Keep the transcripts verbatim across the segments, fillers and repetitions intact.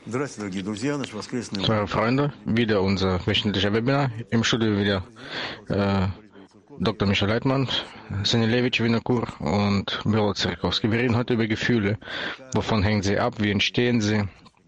Liebe Freunde, wieder unser wöchentlicher Webinar. Im Studio wieder äh, Doktor Michael Leitmann, Senilewitsch, Winokur und Belo Zerkowski. Wir reden heute über Gefühle. Wovon hängen sie ab? Wie entstehen sie?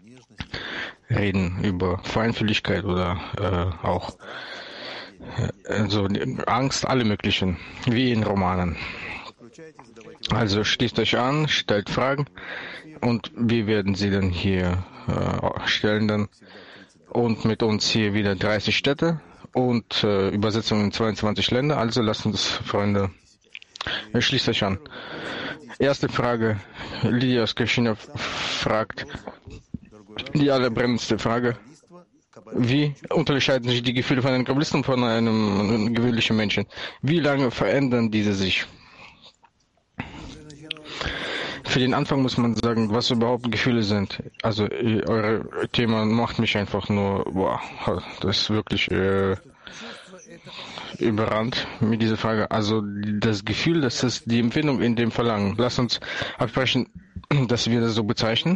Reden über Feinfühligkeit oder äh, auch äh, also Angst, alle möglichen, wie in Romanen. Also schließt euch an, stellt Fragen und wir werden sie dann hier äh, stellen dann. Und mit uns hier wieder dreißig Städte und äh, Übersetzung in zweiundzwanzig Länder. Also lasst uns, Freunde, schließt euch an. Erste Frage, Lydia aus Kirchhoff fragt, die allerbrennendste Frage, wie unterscheiden sich die Gefühle von einem Kabbalisten von einem gewöhnlichen Menschen? Wie lange verändern diese sich? Für den Anfang muss man sagen, was überhaupt Gefühle sind. Also euer Thema macht mich einfach nur, boah, das ist wirklich äh, überrannt mit dieser Frage. Also das Gefühl, das ist die Empfindung in dem Verlangen. Lasst uns absprechen, dass wir das so bezeichnen.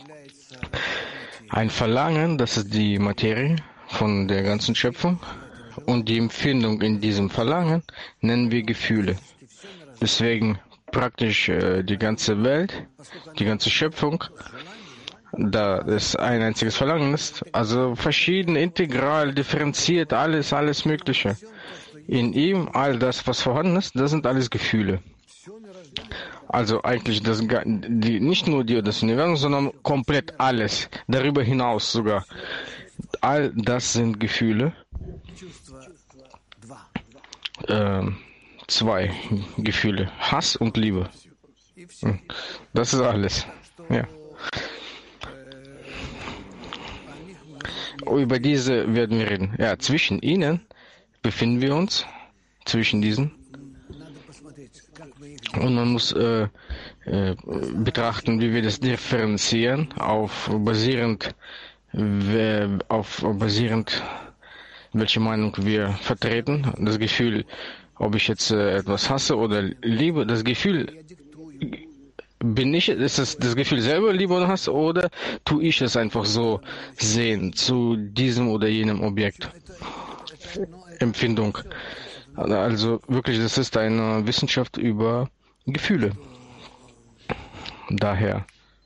Ein Verlangen, das ist die Materie von der ganzen Schöpfung. Und die Empfindung in diesem Verlangen nennen wir Gefühle. Deswegen praktisch äh, die ganze Welt, die ganze Schöpfung, da es ein einziges Verlangen ist, also verschieden, integral, differenziert, alles, alles Mögliche. In ihm, all das, was vorhanden ist, das sind alles Gefühle. Also eigentlich das, die, nicht nur die, das Universum, sondern komplett alles, darüber hinaus sogar. All das sind Gefühle. Ähm, Zwei Gefühle, Hass und Liebe. Das ist alles. Ja. Über diese werden wir reden. Ja, zwischen ihnen befinden wir uns, zwischen diesen. Und man muss äh, äh, betrachten, wie wir das differenzieren, auf basierend, auf basierend, welche Meinung wir vertreten. Das Gefühl, ob ich jetzt äh, etwas hasse oder liebe, das Gefühl, bin ich, ist es das Gefühl selber Liebe oder Hass, oder tue ich es einfach so sehen zu diesem oder jenem Objekt? Empfindung. Also wirklich, das ist eine Wissenschaft über Gefühle. Daher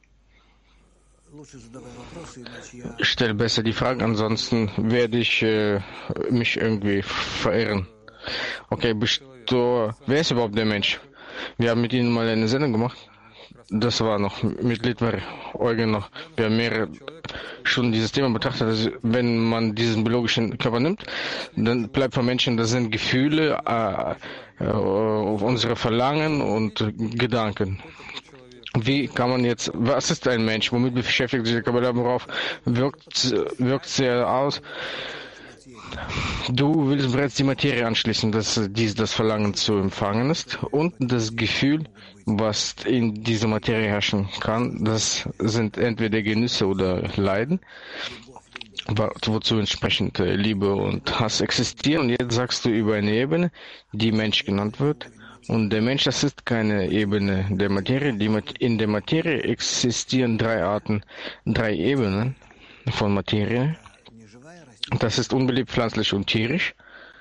stell besser die Fragen, ansonsten werde ich äh, mich irgendwie verirren. Okay, Bestor, wer ist überhaupt der Mensch? Wir haben mit Ihnen mal eine Sendung gemacht. Das war noch mit Litmer Eugen noch. Wir haben mehrere Stunden dieses Thema betrachtet. Also wenn man diesen biologischen Körper nimmt, dann bleibt von Menschen, das sind Gefühle, äh, äh, unsere Verlangen und Gedanken. Wie kann man jetzt, was ist ein Mensch? Womit beschäftigt sich der Kabbalah? Worauf wirkt, wirkt sehr aus? Du willst bereits die Materie anschließen, dass dies das Verlangen zu empfangen ist und das Gefühl, was in dieser Materie herrschen kann, das sind entweder Genüsse oder Leiden, wozu entsprechend Liebe und Hass existieren. Und jetzt sagst du über eine Ebene, die Mensch genannt wird. Und der Mensch, das ist keine Ebene der Materie. Die Mat- in der Materie existieren drei Arten, drei Ebenen von Materie. Das ist unbelebt, pflanzlich und tierisch.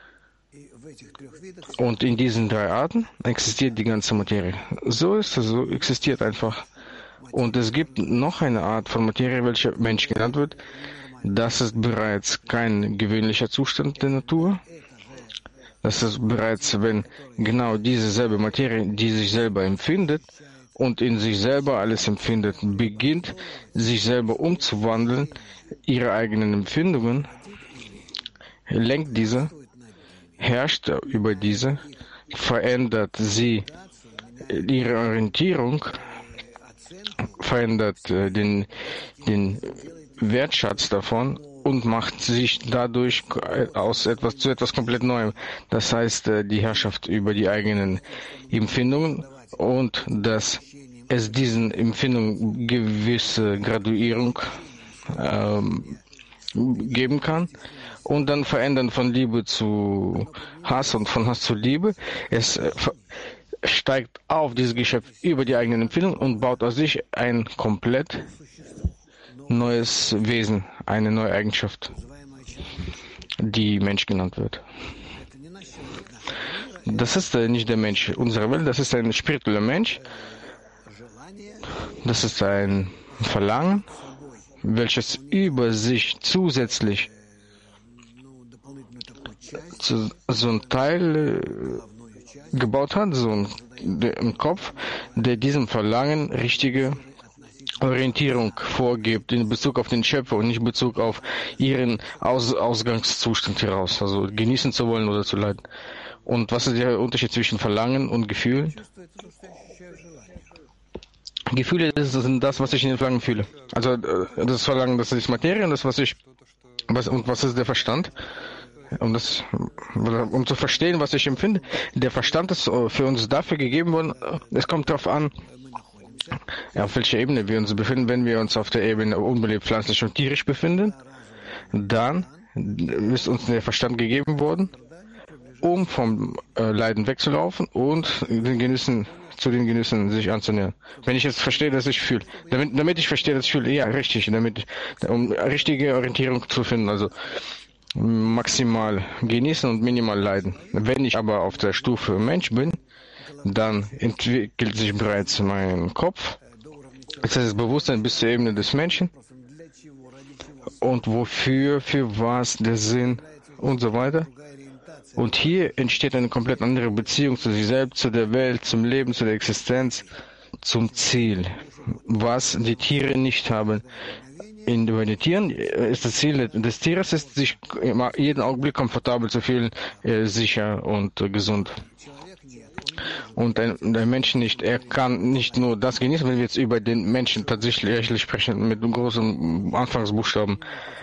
Und in diesen drei Arten existiert die ganze Materie. So ist es, so existiert einfach. Und es gibt noch eine Art von Materie, welche Mensch genannt wird. Das ist bereits kein gewöhnlicher Zustand der Natur. Das ist bereits, wenn genau diese selbe Materie, die sich selber empfindet und in sich selber alles empfindet, beginnt, sich selber umzuwandeln, ihre eigenen Empfindungen, lenkt diese, herrscht über diese, verändert sie ihre Orientierung, verändert äh, den, den Wertschatz davon und macht sich dadurch aus etwas zu etwas komplett Neuem. Das heißt, äh, die Herrschaft über die eigenen Empfindungen und dass es diesen Empfindungen gewisse Graduierung ähm, geben kann. Und dann verändern von Liebe zu Hass und von Hass zu Liebe. Es äh, steigt auf dieses Geschöpf über die eigenen Empfindungen und baut aus sich ein komplett neues Wesen, eine neue Eigenschaft, die Mensch genannt wird. Das ist äh, nicht der Mensch unserer Welt, das ist ein spiritueller Mensch. Das ist ein Verlangen, welches über sich zusätzlich zu, so ein Teil äh, gebaut hat, so ein, der, im Kopf, der diesem Verlangen richtige Orientierung vorgibt in Bezug auf den Schöpfer und nicht in Bezug auf ihren Aus, Ausgangszustand heraus, also genießen zu wollen oder zu leiden. Und was ist der Unterschied zwischen Verlangen und Gefühl? Gefühle das sind das, was ich in den Verlangen fühle. Also das Verlangen, das ist Materie und das, was ich was, und was ist der Verstand? Um das, um zu verstehen, was ich empfinde. Der Verstand ist für uns dafür gegeben worden. Es kommt darauf an, auf welcher Ebene wir uns befinden. Wenn wir uns auf der Ebene unbelebt, pflanzlich und tierisch befinden, dann ist uns der Verstand gegeben worden, um vom äh, Leiden wegzulaufen und den Genüssen, zu den Genüssen sich anzunähern. Wenn ich jetzt verstehe, dass ich fühle, damit, damit ich verstehe, dass ich fühle, ja, richtig, damit, um richtige Orientierung zu finden, also maximal genießen und minimal leiden. Wenn ich aber auf der Stufe Mensch bin, dann entwickelt sich bereits mein Kopf, das heißt das Bewusstsein bis zur Ebene des Menschen und wofür, für was, der Sinn und so weiter. Und hier entsteht eine komplett andere Beziehung zu sich selbst, zu der Welt, zum Leben, zu der Existenz, zum Ziel, was die Tiere nicht haben. In, bei den Tieren ist das Ziel des Tieres, ist, sich jeden Augenblick komfortabel zu fühlen, äh, sicher und äh, gesund. Und ein, der Mensch nicht, er kann nicht nur das genießen, wenn wir jetzt über den Menschen tatsächlich sprechen, mit großen Anfangsbuchstaben,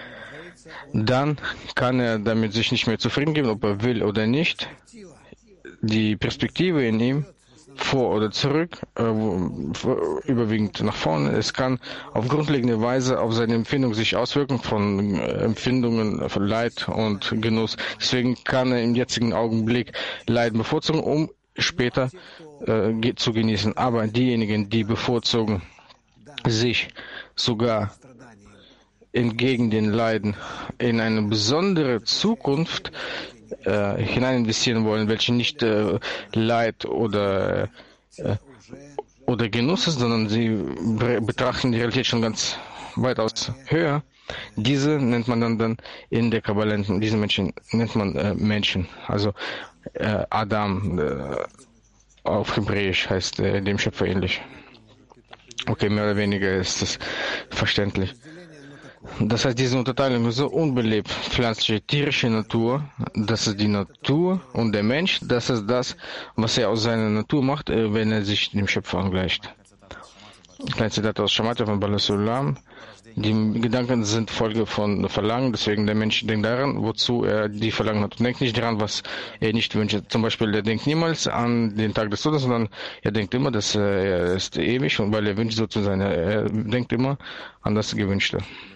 dann kann er damit sich nicht mehr zufrieden geben, ob er will oder nicht. Die Perspektive in ihm, vor oder zurück, äh, überwiegend nach vorne. Es kann auf grundlegende Weise auf seine Empfindung sich auswirken von äh, Empfindungen von Leid und Genuss. Deswegen kann er im jetzigen Augenblick Leiden bevorzugen, um später äh, zu genießen. Aber diejenigen, die bevorzugen, sich sogar entgegen den Leiden in eine besondere Zukunft äh, hinein investieren wollen, welche nicht äh, Leid oder, äh, oder Genuss ist, sondern sie betrachten die Realität schon ganz weitaus höher. Diese nennt man dann, dann in der Kabbala, diese Menschen nennt man äh, Menschen. Also äh, Adam äh, auf Hebräisch heißt äh, dem Schöpfer ähnlich. Okay, mehr oder weniger ist das verständlich. Das heißt, diese Unterteilung ist so unbelebt, pflanzliche, tierische Natur, das ist die Natur und der Mensch, das ist das, was er aus seiner Natur macht, wenn er sich dem Schöpfer angleicht. Kleine Zitat aus Shamatha von Baal HaSulam. Die Gedanken sind Folge von Verlangen, deswegen der Mensch denkt daran, wozu er die Verlangen hat. Und denkt nicht daran, was er nicht wünscht. Zum Beispiel, er denkt niemals an den Tag des Todes, sondern er denkt immer, dass er ist ewig und weil er wünscht, so zu sein. Er denkt immer an das Gewünschte.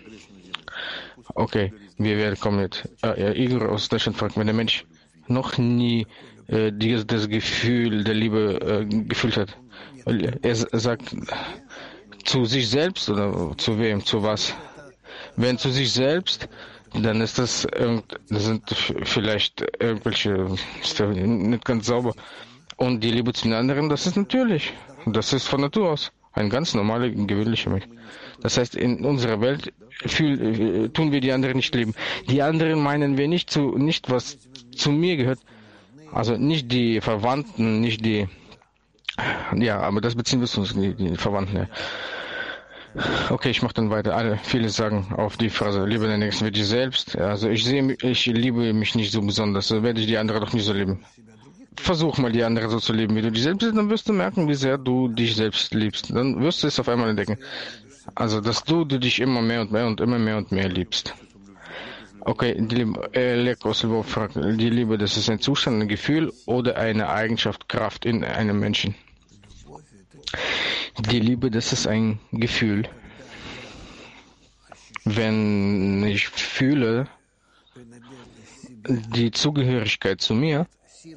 Okay, wir werden kommen mit äh, Igor aus Deutschland fragt, wenn der Mensch noch nie äh, die, das Gefühl der Liebe äh, gefühlt hat. Er sagt zu sich selbst oder zu wem, zu was? Wenn zu sich selbst, dann ist das, das sind vielleicht irgendwelche, ist nicht ganz sauber. Und die Liebe zu den anderen, das ist natürlich. Das ist von Natur aus ein ganz normaler, gewöhnlicher Mensch. Das heißt, in unserer Welt fühl, tun wir die anderen nicht lieben. Die anderen meinen wir nicht zu, nicht was zu mir gehört. Also nicht die Verwandten, nicht die, ja, aber das beziehen wir uns, die, die Verwandten, ja. Okay, ich mache dann weiter. Alle, viele sagen auf die Phrase, liebe den Nächsten wie dich selbst. Also ich sehe, ich liebe mich nicht so besonders, so werde ich die andere doch nicht so lieben. Versuch mal die andere so zu lieben, wie du dich selbst liebst, dann wirst du merken, wie sehr du dich selbst liebst. Dann wirst du es auf einmal entdecken. Also, dass du, du dich immer mehr und mehr und immer mehr und mehr liebst. Okay, die Liebe, äh, Lekos Lvov fragt, die Liebe, das ist ein Zustand, ein Gefühl oder eine Eigenschaft, Kraft in einem Menschen. Die Liebe, das ist ein Gefühl. Wenn ich fühle die Zugehörigkeit zu mir,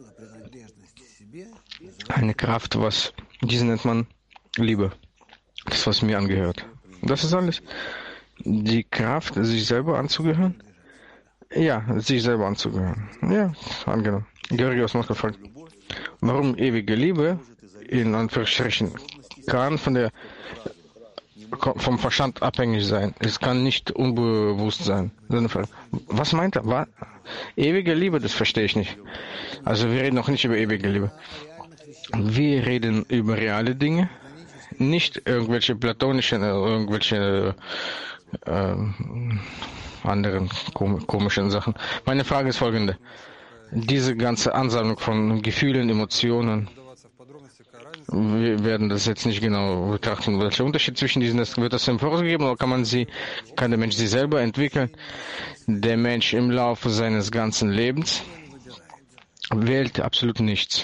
eine Kraft, was, diese nennt man Liebe. Das, was mir angehört. Das ist alles. Die Kraft, sich selber anzugehören? Ja, sich selber anzugehören. Ja, angenommen. Georgi aus Moskau fragt, warum ewige Liebe in Anführungsstrichen kann von der vom Verstand abhängig sein. Es kann nicht unbewusst sein. Was meint er? Was? Ewige Liebe, das verstehe ich nicht. Also wir reden noch nicht über ewige Liebe. Wir reden über reale Dinge, nicht irgendwelche platonischen, irgendwelche äh, anderen komischen Sachen. Meine Frage ist folgende. Diese ganze Ansammlung von Gefühlen, Emotionen, wir werden das jetzt nicht genau betrachten. Welcher Unterschied zwischen diesen ist, wird das im Voraus gegeben oder kann man sie, kann der Mensch sie selber entwickeln? Der Mensch im Laufe seines ganzen Lebens wählt absolut nichts.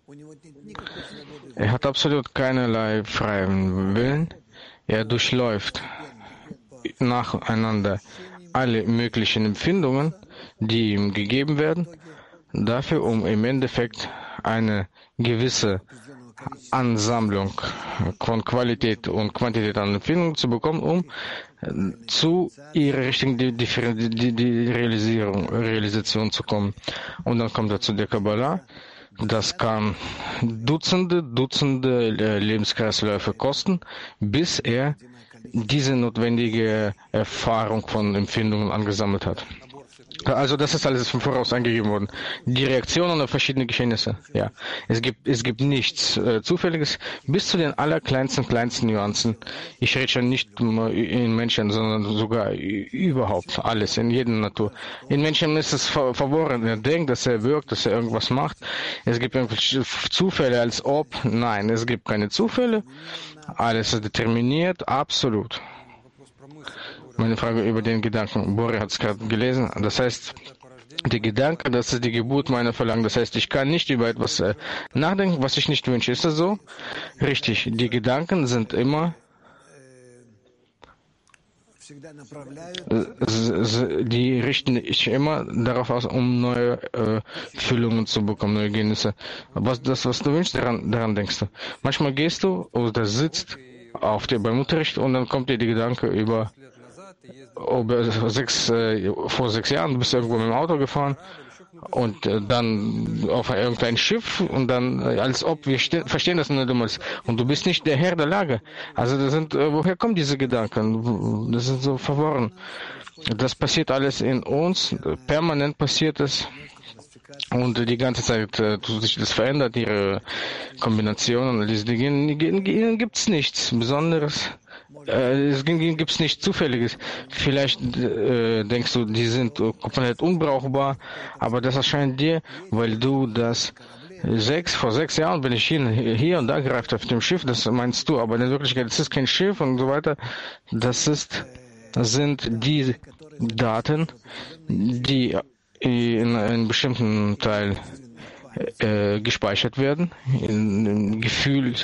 Er hat absolut keinerlei freien Willen. Er durchläuft nacheinander alle möglichen Empfindungen, die ihm gegeben werden, dafür, um im Endeffekt eine gewisse Ansammlung von Qualität und Quantität an Empfindungen zu bekommen, um zu ihrer richtigen die, die, die, die Realisierung, Realisation zu kommen. Und dann kommt er zu der Kabbalah. Das kann Dutzende, Dutzende Lebenskreisläufe kosten, bis er diese notwendige Erfahrung von Empfindungen angesammelt hat. Also das ist alles vom Voraus eingegeben worden. Die Reaktionen auf verschiedene Geschehnisse. Ja, es gibt es gibt nichts äh, Zufälliges bis zu den allerkleinsten kleinsten Nuancen. Ich rede schon nicht in Menschen, sondern sogar überhaupt alles in jeder Natur. In Menschen ist es ver verworren. Er denkt, dass er wirkt, dass er irgendwas macht. Es gibt irgendwelche Zufälle, als ob. Nein, es gibt keine Zufälle. Alles ist determiniert, absolut. Meine Frage über den Gedanken. Bori hat es gerade gelesen. Das heißt, der Gedanke, das ist die Geburt meiner Verlangen. Das heißt, ich kann nicht über etwas äh, nachdenken, was ich nicht wünsche. Ist das so? Richtig. Die Gedanken sind immer, äh, die richten sich immer darauf aus, um neue äh, Füllungen zu bekommen, neue Genüsse. Was das, was du wünschst, daran, daran denkst du. Manchmal gehst du oder sitzt auf dir beim Unterricht und dann kommt dir die Gedanke über Über sechs, äh, vor sechs Jahren, du bist irgendwo mit dem Auto gefahren und äh, dann auf irgendein Schiff und dann, äh, als ob wir verstehen das nur damals und du bist nicht der Herr der Lage. Also das sind, äh, woher kommen diese Gedanken? Das sind so verworren. Das passiert alles in uns, permanent passiert es. Und die ganze Zeit äh, tut sich das verändert, ihre Kombinationen, diese Dinge, ihnen gibt es nichts Besonderes. Äh, es gibt es nichts Zufälliges. Vielleicht äh, denkst du, die sind komplett unbrauchbar, aber das erscheint dir, weil du das sechs, vor sechs Jahren bin ich hier, hier und da greift auf dem Schiff, das meinst du, aber in Wirklichkeit ist es kein Schiff und so weiter. Das ist, das sind die Daten, die in einem bestimmten Teil äh, gespeichert werden, in, in Gefühl,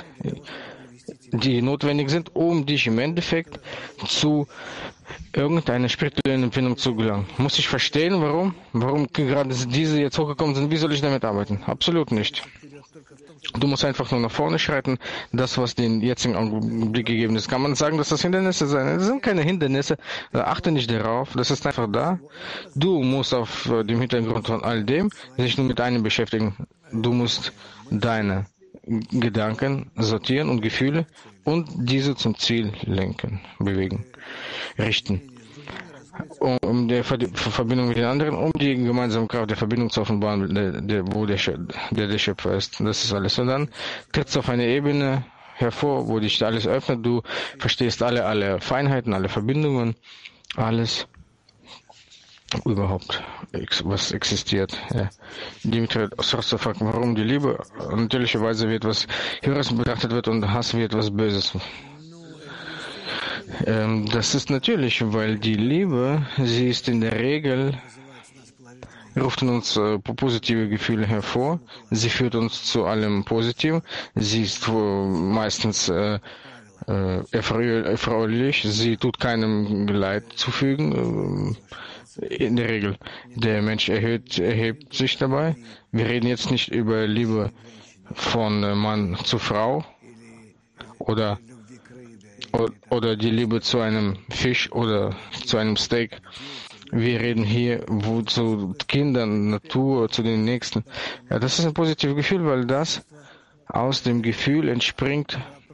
die notwendig sind, um dich im Endeffekt zu irgendeiner spirituellen Empfindung zu gelangen. Muss ich verstehen, warum? Warum gerade diese jetzt hochgekommen sind? Wie soll ich damit arbeiten? Absolut nicht. Du musst einfach nur nach vorne schreiten. Das, was den jetzigen Augenblick gegeben ist, kann man sagen, dass das Hindernisse sind. Das sind keine Hindernisse. Achte nicht darauf. Das ist einfach da. Du musst auf dem Hintergrund von all dem sich nur mit einem beschäftigen. Du musst deine Gedanken sortieren und Gefühle und diese zum Ziel lenken, bewegen, richten. Um die Verbindung mit den anderen, um die gemeinsame Kraft der Verbindung zu offenbaren, der, der, wo der, der, der Schöpfer ist. Das ist alles. Und dann trittst du auf eine Ebene hervor, wo dich alles öffnet. Du verstehst alle, alle Feinheiten, alle Verbindungen, alles überhaupt, was existiert. Ja. Dimitri Sorsa fragt, warum die Liebe natürlicherweise wie etwas Höheres betrachtet wird und Hass wie etwas Böses. Ähm, das ist natürlich, weil die Liebe, sie ist in der Regel, ruft in uns äh, positive Gefühle hervor, sie führt uns zu allem Positiven, sie ist äh, meistens äh, äh, erfreulich, sie tut keinem Leid zufügen, äh, in der Regel. Der Mensch erhöht, erhebt sich dabei. Wir reden jetzt nicht über Liebe von äh, Mann zu Frau oder oder die Liebe zu einem Fisch oder zu einem Steak. Wir reden hier wo, zu Kindern, Natur, zu den Nächsten. Ja, das ist ein positives Gefühl, weil das aus dem Gefühl entspringt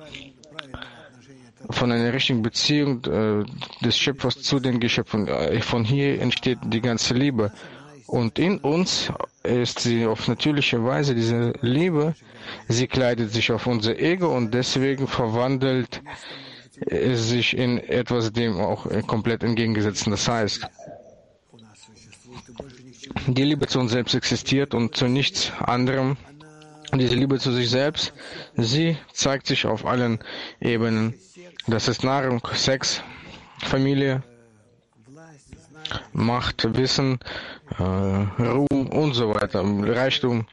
von einer richtigen Beziehung äh, des Schöpfers zu den Geschöpfen. Von hier entsteht die ganze Liebe. Und in uns ist sie auf natürliche Weise, diese Liebe, sie kleidet sich auf unser Ego und deswegen verwandelt es sich in etwas dem auch komplett entgegengesetzten. Das heißt, die Liebe zu uns selbst existiert und zu nichts anderem. Diese Liebe zu sich selbst, sie zeigt sich auf allen Ebenen. Das ist Nahrung, Sex, Familie, Macht, Wissen, äh, Ruhm und so weiter, Reichtum.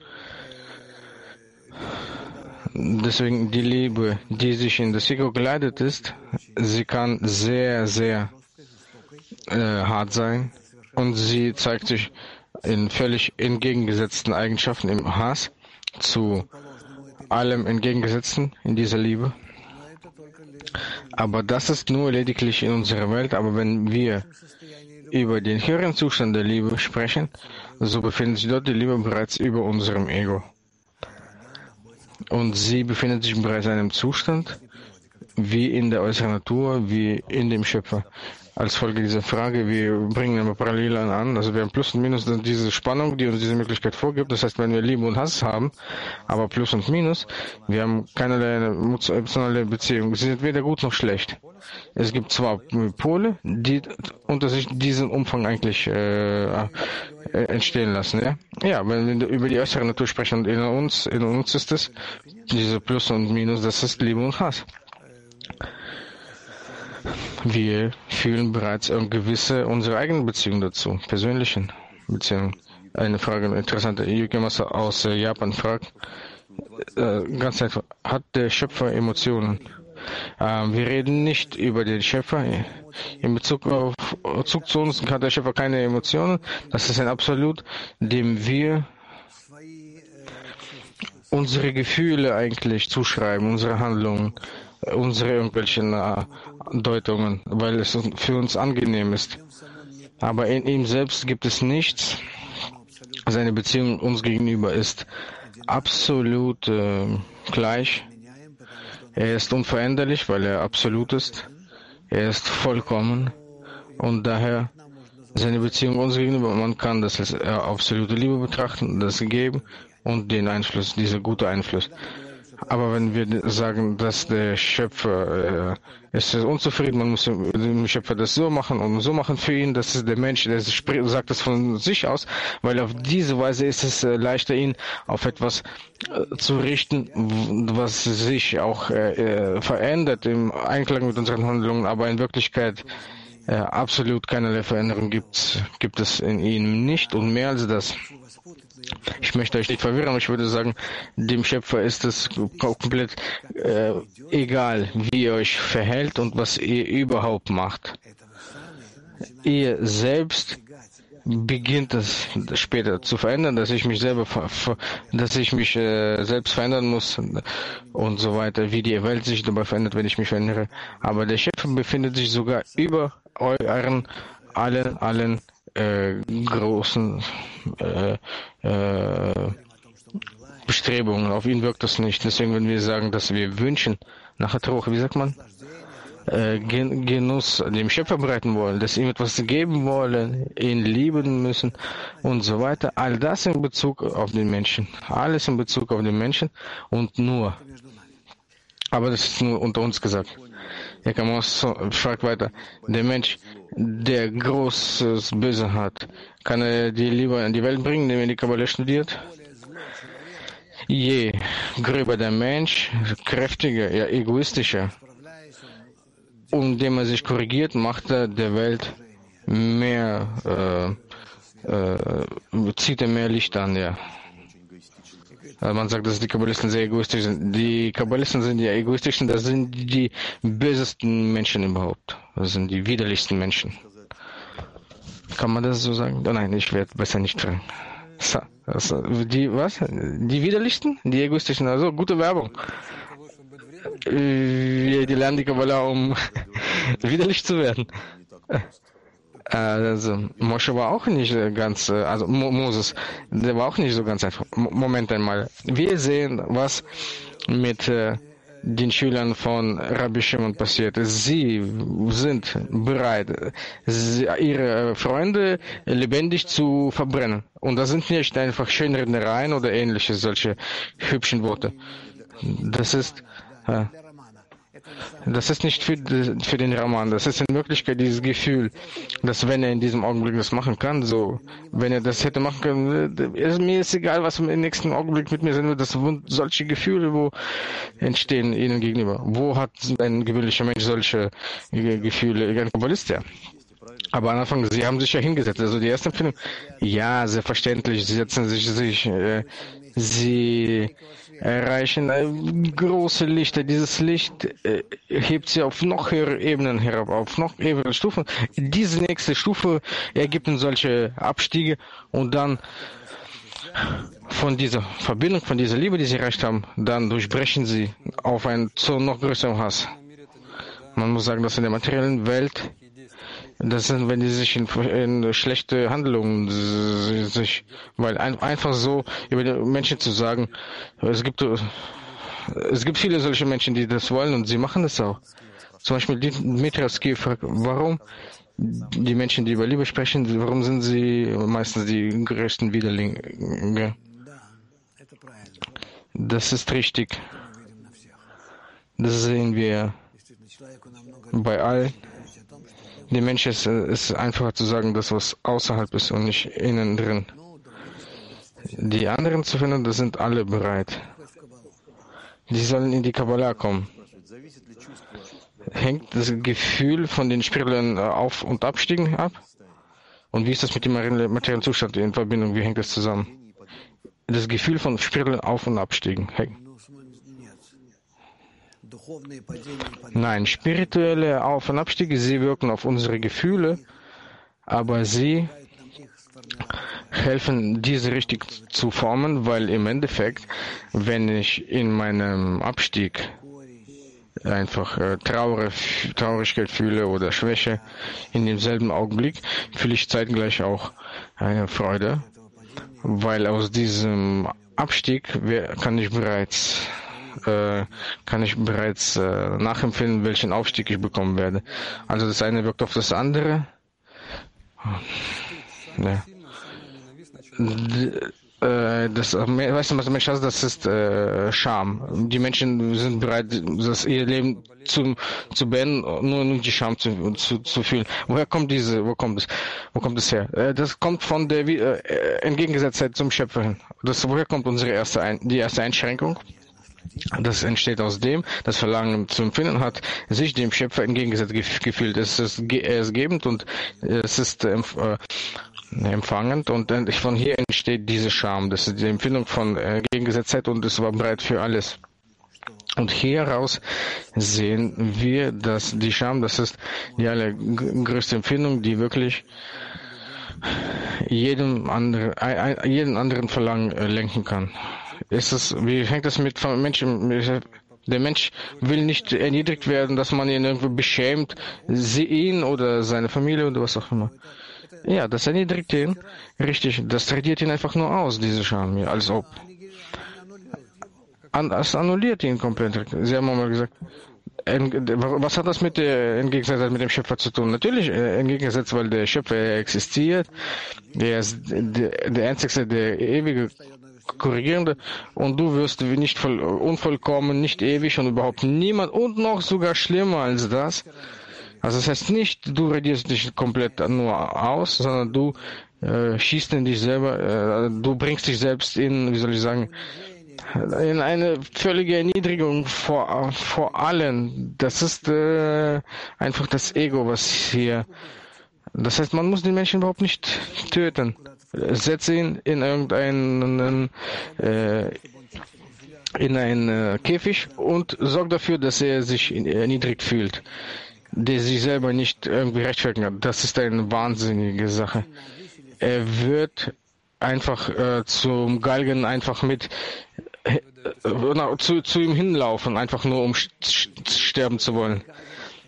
Deswegen die Liebe, die sich in das Ego geleitet ist, sie kann sehr, sehr äh, hart sein und sie zeigt sich in völlig entgegengesetzten Eigenschaften im Hass zu allem Entgegengesetzten in dieser Liebe. Aber das ist nur lediglich in unserer Welt. Aber wenn wir über den höheren Zustand der Liebe sprechen, so befindet sich dort die Liebe bereits über unserem Ego. Und sie befindet sich bereits in einem Zustand, wie in der äußeren Natur, wie in dem Schöpfer. Als Folge dieser Frage, wir bringen immer Parallelen an, also wir haben Plus und Minus, diese Spannung, die uns diese Möglichkeit vorgibt. Das heißt, wenn wir Liebe und Hass haben, aber Plus und Minus, wir haben keinerlei emotionale Beziehung. Sie sind weder gut noch schlecht. Es gibt zwar Pole, die unter sich diesen Umfang eigentlich äh, entstehen lassen. Ja, ja, wenn wir über die äußere Natur sprechen und in uns, in uns ist es diese Plus und Minus, das ist Liebe und Hass. Wir fühlen bereits eine gewisse unsere eigenen Beziehungen dazu, persönlichen Beziehungen. Eine Frage, eine interessante, Yukimasa aus Japan fragt, äh, ganz einfach, hat der Schöpfer Emotionen? Äh, wir reden nicht über den Schöpfer. In Bezug auf Bezug zu uns hat der Schöpfer keine Emotionen. Das ist ein Absolut, dem wir unsere Gefühle eigentlich zuschreiben, unsere Handlungen, unsere irgendwelchen äh, Deutungen, weil es für uns angenehm ist. Aber in ihm selbst gibt es nichts. Seine Beziehung uns gegenüber ist absolut äh, gleich. Er ist unveränderlich, weil er absolut ist. Er ist vollkommen und daher seine Beziehung uns gegenüber, man kann das als äh, absolute Liebe betrachten, das Geben und den Einfluss, dieser gute Einfluss. Aber wenn wir sagen, dass der Schöpfer äh, ist unzufrieden, man muss dem Schöpfer das so machen und so machen für ihn, das ist der Mensch, der sagt das von sich aus, weil auf diese Weise ist es äh, leichter, ihn auf etwas äh, zu richten, was sich auch äh, verändert im Einklang mit unseren Handlungen, aber in Wirklichkeit äh, absolut keinerlei Veränderung gibt, gibt es in ihm nicht und mehr als das. Ich möchte euch nicht verwirren, aber ich würde sagen, dem Schöpfer ist es komplett äh, egal, wie ihr euch verhält und was ihr überhaupt macht. Ihr selbst beginnt es später zu verändern, dass ich mich selber, dass ich mich äh, selbst verändern muss und so weiter, wie die Welt sich dabei verändert, wenn ich mich verändere. Aber der Schöpfer befindet sich sogar über euren allen, allen Äh, großen äh, äh, Bestrebungen. Auf ihn wirkt das nicht. Deswegen, wenn wir sagen, dass wir wünschen, nach Atroch, wie sagt man, äh, Gen Genuss dem Schöpfer bereiten wollen, dass ihm etwas geben wollen, ihn lieben müssen und so weiter, all das in Bezug auf den Menschen. Alles in Bezug auf den Menschen und nur. Aber das ist nur unter uns gesagt. Herr Kamos fragt weiter, der Mensch, der großes Böse hat, kann er die lieber in die Welt bringen, indem er die Kabbalah studiert? Je gröber der Mensch, kräftiger, ja egoistischer, und indem er sich korrigiert, macht er der Welt mehr, äh, äh, zieht er mehr Licht an, ja. Also man sagt, dass die Kabbalisten sehr egoistisch sind. Die Kabbalisten sind die egoistischsten, das sind die bösesten Menschen überhaupt. Das sind die widerlichsten Menschen. Kann man das so sagen? Oh nein, ich werde besser nicht fragen. Also, die, was? Die widerlichsten? Die egoistischen, also gute Werbung. Die lernen die Kabbalah, um widerlich zu werden. Also, Mosche war auch nicht ganz, also Mo Moses, der war auch nicht so ganz einfach. M Moment einmal. Wir sehen, was mit äh, den Schülern von Rabbi Shimon passiert. Sie sind bereit, sie, ihre Freunde lebendig zu verbrennen. Und das sind nicht einfach Schönrednereien oder ähnliche solche hübschen Worte. Das ist äh, Das ist nicht für, für den Raman, das ist in Wirklichkeit dieses Gefühl, dass wenn er in diesem Augenblick das machen kann, so, wenn er das hätte machen können, ist mir ist egal, was im nächsten Augenblick mit mir sind, das sind solche Gefühle, wo entstehen ihnen gegenüber. Wo hat ein gewöhnlicher Mensch solche Gefühle? Ein Kabbalist, ja. Aber am Anfang, sie haben sich ja hingesetzt, also die erste Empfindung, ja, selbstverständlich, sie setzen sich, sich äh, sie erreichen äh, große Lichter. Dieses Licht äh, hebt sie auf noch höhere Ebenen herab, auf noch höhere Stufen. Diese nächste Stufe ergibt dann solche Abstiege und dann von dieser Verbindung, von dieser Liebe, die sie erreicht haben, dann durchbrechen sie auf einen zu noch größeren Hass. Man muss sagen, dass in der materiellen Welt, das sind, wenn die sich in, in schlechte Handlungen sich, weil ein, einfach so über die Menschen zu sagen, es gibt, es gibt viele solche Menschen, die das wollen und sie machen es auch. Zum Beispiel Dmitri Askiv fragt, warum die Menschen, die über Liebe sprechen, warum sind sie meistens die größten Widerlinge? Das ist richtig. Das sehen wir bei allen. Dem Menschen ist es einfacher zu sagen, dass was außerhalb ist und nicht innen drin. Die anderen zu finden, das sind alle bereit. Die sollen in die Kabbalah kommen. Hängt das Gefühl von den spirituellen Auf- und Abstiegen ab? Und wie ist das mit dem materiellen Zustand in Verbindung? Wie hängt das zusammen? Das Gefühl von spirituellen Auf- und Abstiegen. Nein, spirituelle Auf- und Abstiege, sie wirken auf unsere Gefühle, aber sie helfen, diese richtig zu formen, weil im Endeffekt, wenn ich in meinem Abstieg einfach äh, Trauer, Traurigkeit fühle oder Schwäche, in demselben Augenblick fühle ich zeitgleich auch eine Freude, weil aus diesem Abstieg kann ich bereits äh, kann ich bereits äh, nachempfinden, welchen Aufstieg ich bekommen werde. Also das eine wirkt auf das andere. Ja. Das, weißt du, was Mensch hat, das ist äh, Scham. Die Menschen sind bereit, das ihr Leben zu, zu beenden, nur um die Scham zu, zu, zu fühlen. Woher kommt diese, wo kommt es, wo kommt es her? Äh, das kommt von der äh, Entgegengesetztheit zum Schöpfer hin. Das, woher kommt unsere erste, Ein die erste Einschränkung? Das entsteht aus dem, das Verlangen zu empfinden hat sich dem Schöpfer entgegengesetzt gefühlt. Es ist, er ist gebend und es ist äh, empfangend und von hier entsteht diese Scham. Das ist die Empfindung von äh, Gegengesetztheit und es war bereit für alles. Und hieraus sehen wir, dass die Scham, das ist die allergrößte Empfindung, die wirklich jedem anderen, ein, jeden anderen Verlangen äh, lenken kann. Ist es, wie hängt das mit Menschen? Der Mensch will nicht erniedrigt werden, dass man ihn irgendwie beschämt, sie ihn oder seine Familie oder was auch immer. Ja, das erniedrigt ihn, richtig, das tradiert ihn einfach nur aus, diese Scham, ja, als ob. An, das annulliert ihn komplett. Sie haben mal gesagt, was hat das mit der Entgegengesetztheit mit dem Schöpfer zu tun? Natürlich entgegengesetzt, weil der Schöpfer existiert, der ist der, der Einzige, der ewige Korrigierende, und du wirst nicht voll, unvollkommen, nicht ewig und überhaupt niemand und noch sogar schlimmer als das. Also das heißt nicht, du radierst dich komplett nur aus, sondern du äh, schießt in dich selber, äh, du bringst dich selbst in, wie soll ich sagen, in eine völlige Erniedrigung vor, vor allen. Das ist äh, einfach das Ego, was hier. Das heißt, man muss den Menschen überhaupt nicht töten. Setze ihn in irgendeinen äh, in einen äh, Käfig und sorg dafür, dass er sich erniedrigt fühlt, der sich selber nicht irgendwie rechtfertigen kann. Das ist eine wahnsinnige Sache. Er wird einfach äh, zum Galgen einfach mit äh, zu, zu ihm hinlaufen, einfach nur um sterben zu wollen.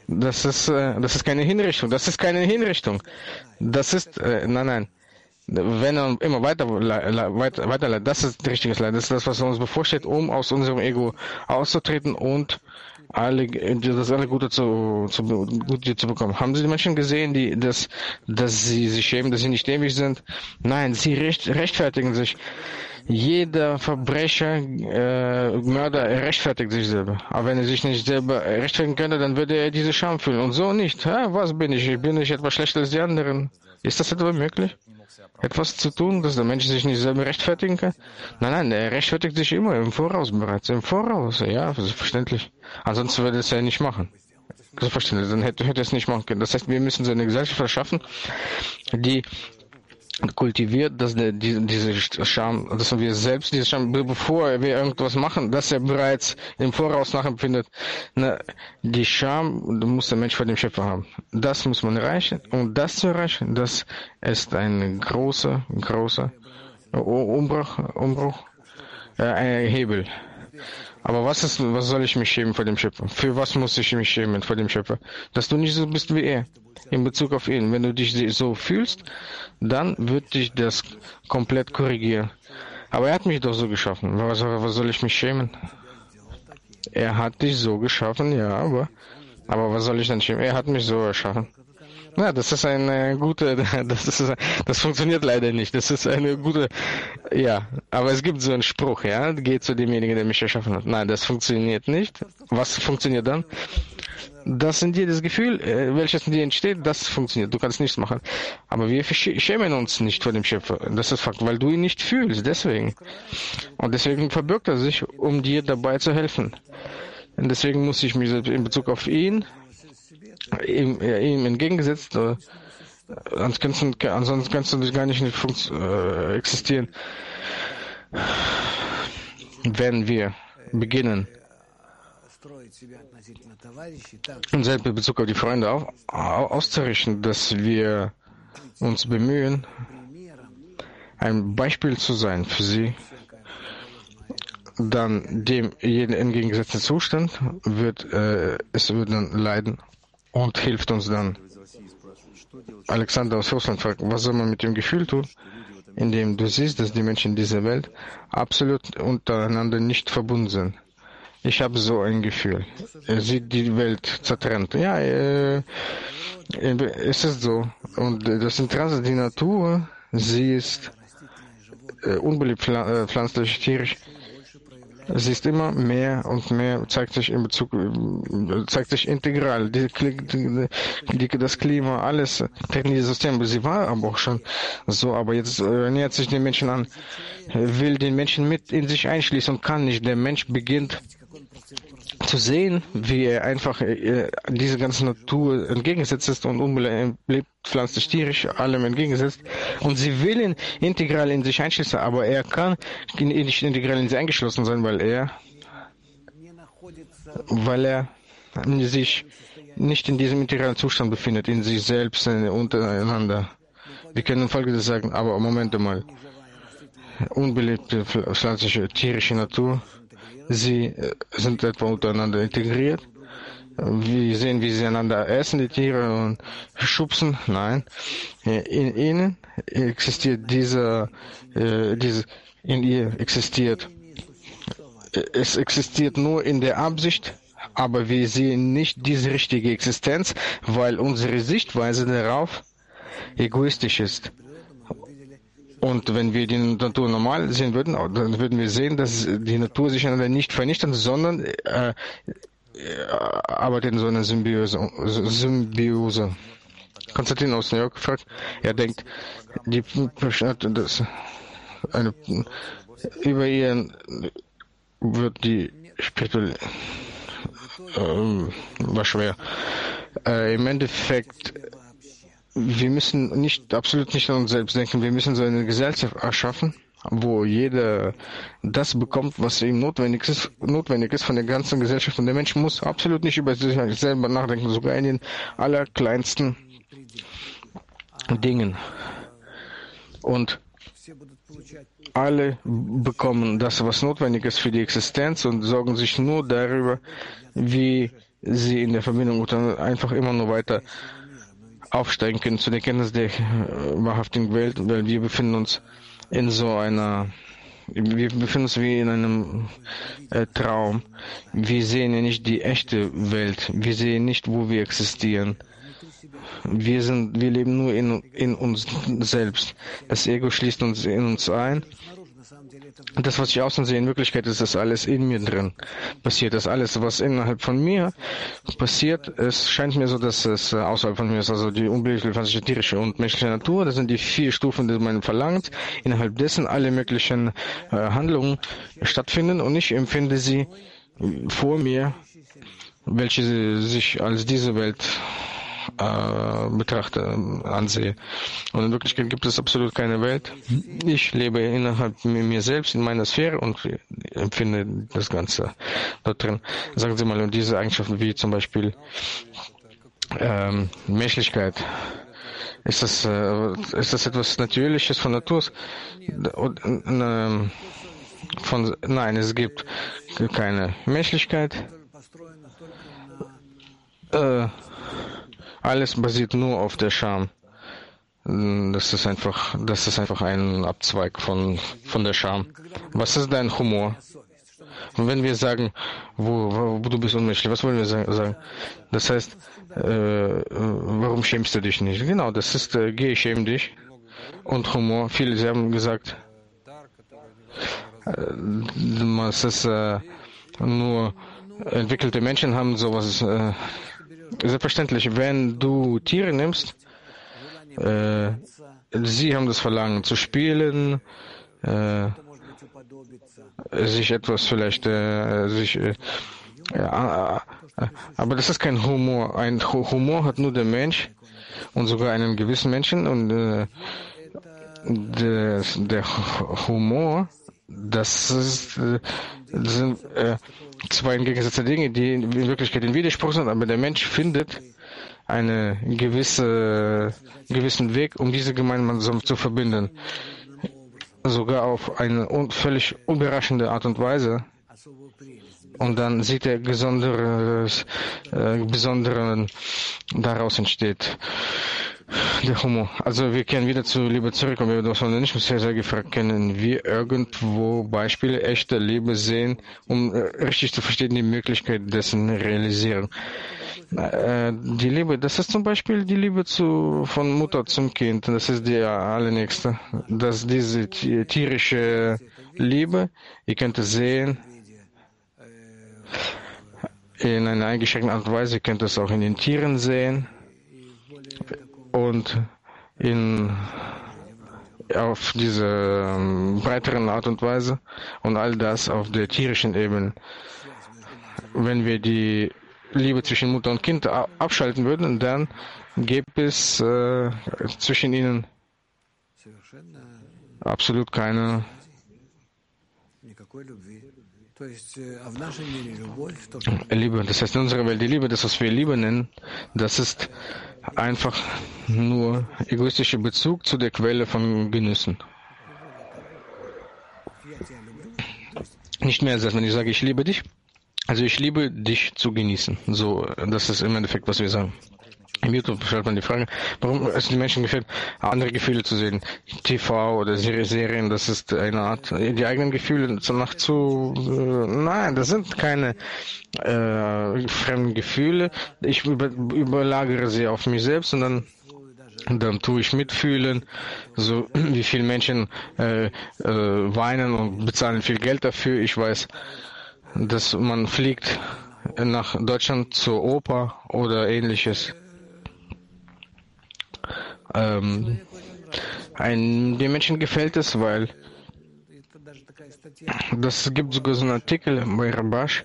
Das ist, äh, das ist keine Hinrichtung. Das ist keine Hinrichtung. Das ist, äh, nein, nein. Wenn er immer weiter, weiter, weiterleitet, das ist richtiges Leid. Das ist das, was uns bevorsteht, um aus unserem Ego auszutreten und alle, das alle Gute zu, zu, Gute zu bekommen. Haben Sie die Menschen gesehen, die, dass, dass sie sich schämen, dass sie nicht ewig sind? Nein, sie recht, rechtfertigen sich. Jeder Verbrecher, äh, Mörder rechtfertigt sich selber. Aber wenn er sich nicht selber rechtfertigen könnte, dann würde er diese Scham fühlen. Und so nicht. Ha, was bin ich? Bin ich etwas schlechter als die anderen? Ist das etwa möglich? Etwas zu tun, dass der Mensch sich nicht selber rechtfertigen kann? Nein, nein, er rechtfertigt sich immer im Voraus bereits. Im Voraus, ja, selbstverständlich. Ansonsten würde es ja nicht machen. Selbstverständlich, dann hätte, hätte er es nicht machen können. Das heißt, wir müssen so eine Gesellschaft erschaffen, die kultiviert, dass der, die, diese Scham, dass wir selbst diese Scham, bevor wir irgendwas machen, dass er bereits im Voraus nachempfindet. Na, die Scham muss der Mensch vor dem Schöpfer haben. Das muss man erreichen. Und das zu erreichen, das ist ein großer, großer Umbruch, Umbruch, äh, ein Hebel. Aber was ist, was soll ich mich schämen vor dem Schöpfer? Für was muss ich mich schämen vor dem Schöpfer? Dass du nicht so bist wie er. In Bezug auf ihn. Wenn du dich so fühlst, dann wird dich das komplett korrigieren. Aber er hat mich doch so geschaffen. Was, was soll ich mich schämen? Er hat dich so geschaffen, ja, aber, aber was soll ich denn schämen? Er hat mich so erschaffen. Ja, das ist eine gute, das ist, das funktioniert leider nicht. Das ist eine gute, ja, aber es gibt so einen Spruch, ja, geht zu demjenigen, der mich erschaffen hat. Nein, das funktioniert nicht. Was funktioniert dann? Das in dir das Gefühl, welches in dir entsteht, das funktioniert. Du kannst nichts machen. Aber wir schämen uns nicht vor dem Schöpfer. Das ist Fakt, weil du ihn nicht fühlst, deswegen. Und deswegen verbirgt er sich, um dir dabei zu helfen. Und deswegen muss ich mich in Bezug auf ihn, ihm, ihm entgegengesetzt, äh, ansonsten, ansonsten kannst du gar nicht äh, existieren. Wenn wir beginnen, und selbst in Bezug auf die Freunde auch, auszurichten, dass wir uns bemühen, ein Beispiel zu sein für sie, dann dem jeden entgegengesetzten Zustand wird äh, es wird dann leiden und hilft uns dann. Alexander aus Russland fragt, was soll man mit dem Gefühl tun, indem du siehst, dass die Menschen in dieser Welt absolut untereinander nicht verbunden sind. Ich habe so ein Gefühl. Er sieht die Welt zertrennt. Ja, äh, es ist so. Und das Interesse, die Natur, sie ist äh, unbeliebt pflanzlich, tierisch. Sie ist immer mehr und mehr, zeigt sich in Bezug, zeigt sich integral. Die, die, die, das Klima, alles, technische Systeme, sie war aber auch schon so, aber jetzt äh, nähert sich den Menschen an, will den Menschen mit in sich einschließen und kann nicht. Der Mensch beginnt zu sehen, wie er einfach äh, diese ganze Natur entgegengesetzt ist und unbelebt, pflanzlich, tierisch, allem entgegengesetzt. Und sie will ihn integral in sich einschließen, aber er kann nicht integral in sie eingeschlossen sein, weil er, weil er sich nicht in diesem integralen Zustand befindet, in sich selbst, äh, untereinander. Wir können Folgendes sagen, aber Moment mal. Unbelebte, pflanzliche, tierische Natur, sie sind etwa untereinander integriert. Wir sehen, wie sie einander essen, die Tiere, und schubsen. Nein. In ihnen existiert dieser, äh, diese, in ihr existiert, es existiert nur in der Absicht, aber wir sehen nicht diese richtige Existenz, weil unsere Sichtweise darauf egoistisch ist. Und wenn wir die Natur normal sehen würden, dann würden wir sehen, dass die Natur sich einander nicht vernichtet, sondern äh, arbeitet in so einer Symbiose. Symbiose. Konstantin aus New York gefragt, er denkt, die das, eine, über ihren wird die spirituelle äh, war schwer. Äh, Im Endeffekt, wir müssen nicht, absolut nicht an uns selbst denken. Wir müssen so eine Gesellschaft erschaffen, wo jeder das bekommt, was ihm notwendig ist, notwendig ist von der ganzen Gesellschaft. Und der Mensch muss absolut nicht über sich selber nachdenken, sogar in den allerkleinsten Dingen. Und alle bekommen das, was notwendig ist für die Existenz, und sorgen sich nur darüber, wie sie in der Verbindung oder einfach immer nur weiter aufsteigen können zu der Kenntnis der äh, wahrhaftigen Welt, weil wir befinden uns in so einer, wir befinden uns wie in einem äh, Traum. Wir sehen ja nicht die echte Welt. Wir sehen nicht, wo wir existieren. Wir sind, wir leben nur in, in uns selbst. Das Ego schließt uns in uns ein. Das, was ich außen sehe, in Wirklichkeit ist das alles in mir drin passiert. Das alles, was innerhalb von mir passiert, es scheint mir so, dass es äh, außerhalb von mir ist. Also die unbewegliche, tierische und menschliche Natur, das sind die vier Stufen, die man verlangt. Innerhalb dessen alle möglichen äh, Handlungen stattfinden und ich empfinde sie vor mir, welche sich als diese Welt äh, betrachte, ansehe. Und in Wirklichkeit gibt es absolut keine Welt. Ich lebe innerhalb mir selbst, in meiner Sphäre und empfinde das Ganze dort drin. Sagen Sie mal, und diese Eigenschaften wie zum Beispiel ähm, Menschlichkeit, ist das, äh, ist das etwas Natürliches von Natur? Und, äh, von, nein, es gibt keine Menschlichkeit. Äh, Alles basiert nur auf der Scham. Das ist einfach, das ist einfach ein Abzweig von, von der Scham. Was ist dein Humor? Und wenn wir sagen, wo, wo, wo du bist unmenschlich, was wollen wir sagen? Das heißt, äh, warum schämst du dich nicht? Genau, das ist, äh, geh, schäm dich. Und Humor, viele, sie haben gesagt, äh, es ist, äh, nur entwickelte Menschen haben sowas, äh, selbstverständlich, wenn du Tiere nimmst, äh, sie haben das Verlangen zu spielen, äh, sich etwas vielleicht, äh, sich, äh, äh, äh, aber das ist kein Humor. Ein Humor hat nur der Mensch und sogar einen gewissen Menschen und äh, der, der Humor, das, ist, äh, das sind äh, zwei entgegengesetzte Dinge, die in Wirklichkeit in Widerspruch sind, aber der Mensch findet einen gewisse, gewissen Weg, um diese gemeinsam zu verbinden. Sogar auf eine un völlig überraschende Art und Weise. Und dann sieht er Besonderes, äh, Besonderen daraus entsteht. Der Humor. Also wir kehren wieder zu Liebe zurück und wir haben von der Nicht-Sehr gefragt, können wir irgendwo Beispiele echter Liebe sehen, um äh, richtig zu verstehen, die Möglichkeit dessen realisieren. Äh, die Liebe, das ist zum Beispiel die Liebe zu, von Mutter zum Kind, das ist die allernächste. Das ist diese tierische Liebe, ihr könnt es sehen, in einer eingeschränkten Art und Weise, ihr könnt es auch in den Tieren sehen. Und in, auf diese ähm, breiteren Art und Weise und all das auf der tierischen Ebene. Wenn wir die Liebe zwischen Mutter und Kind abschalten würden, dann gäbe es äh, zwischen ihnen absolut keine Liebe. Das heißt, in unserer Welt die Liebe, das, was wir Liebe nennen, das ist einfach nur egoistischer Bezug zu der Quelle von Genüssen. Nicht mehr als wenn ich sage, ich liebe dich. Also ich liebe dich zu genießen. So, das ist im Endeffekt, was wir sagen. Im YouTube stellt man die Frage, warum es den Menschen gefällt, andere Gefühle zu sehen. T V oder Serien, das ist eine Art, die eigenen Gefühle danach zu, äh, nein, das sind keine äh, fremden Gefühle. Ich über, überlagere sie auf mich selbst und dann, dann tue ich mitfühlen, so wie viele Menschen äh, äh, weinen und bezahlen viel Geld dafür. Ich weiß, dass man fliegt nach Deutschland zur Oper oder ähnliches. Ähm, ein, den Menschen gefällt es, weil das gibt sogar so einen Artikel bei Rabash,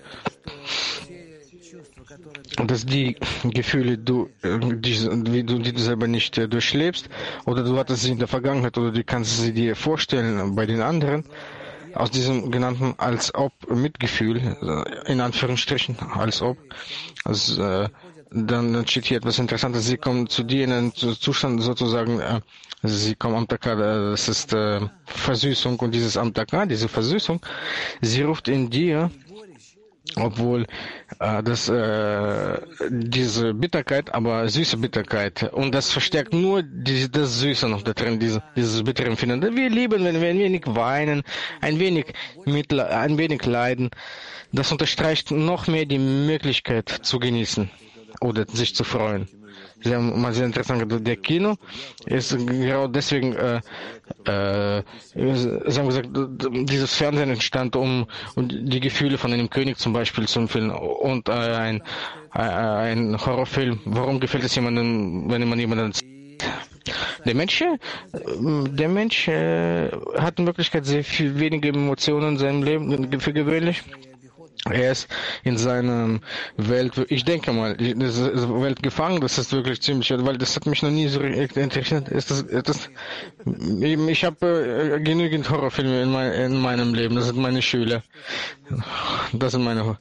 dass die Gefühle, du, die, du, die du selber nicht äh, durchlebst, oder du hattest sie in der Vergangenheit, oder du kannst sie dir vorstellen bei den anderen, aus diesem genannten als ob Mitgefühl, in Anführungsstrichen, als ob, also, äh, dann entsteht hier etwas Interessantes. Sie kommen zu dir in einen Zustand sozusagen, äh, sie kommen am Tag, äh, das ist äh, Versüßung und dieses am Tag, diese Versüßung, sie ruft in dir obwohl äh, das äh, diese Bitterkeit, aber süße Bitterkeit, und das verstärkt nur die, das Süße noch da drin, diese, dieses bittere Empfinden. Wir lieben, wenn wir ein wenig weinen, ein wenig Mitleid, ein wenig leiden. Das unterstreicht noch mehr die Möglichkeit zu genießen oder sich zu freuen. Sie haben mal sehr interessant gesagt, der Kino ist genau deswegen, äh, äh, Sie haben gesagt, dieses Fernsehen entstand, um, um die Gefühle von einem König zum Beispiel zu empfehlen, und äh, ein, äh, ein Horrorfilm. Warum gefällt es jemandem, wenn man jemanden sieht? Der Mensch, äh, der Mensch äh, hat in Wirklichkeit sehr viel weniger Emotionen in seinem Leben, für gewöhnlich. Er ist in seiner Welt, ich denke mal, diese Welt gefangen, das ist wirklich ziemlich, weil das hat mich noch nie so interessiert. Ist das, ist das, ich habe äh, genügend Horrorfilme in, mein, in meinem Leben, das sind meine Schüler. Das sind meine.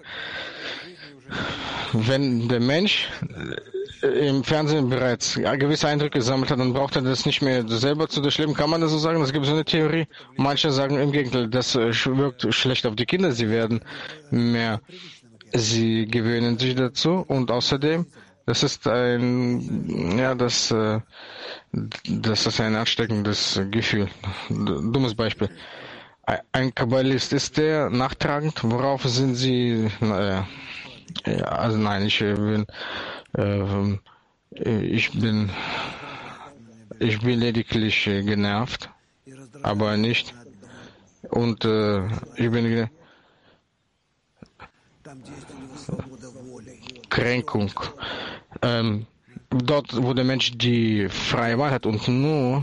Wenn der Mensch im Fernsehen bereits gewisse Eindrücke gesammelt hat, dann braucht er das nicht mehr selber zu durchleben. Kann man das so sagen? Es gibt so eine Theorie. Manche sagen im Gegenteil, das wirkt schlecht auf die Kinder. Sie werden mehr, sie gewöhnen sich dazu, und außerdem, das ist ein, ja, das, das ist ein ansteckendes Gefühl. Dummes Beispiel. Ein Kabbalist, ist der nachtragend? Worauf sind Sie? Naja, ja, also nein, ich bin, äh, ich bin, ich bin lediglich genervt, aber nicht. Und äh, ich bin Kränkung. Ähm, dort, wo der Mensch die freie Wahl hat und nur,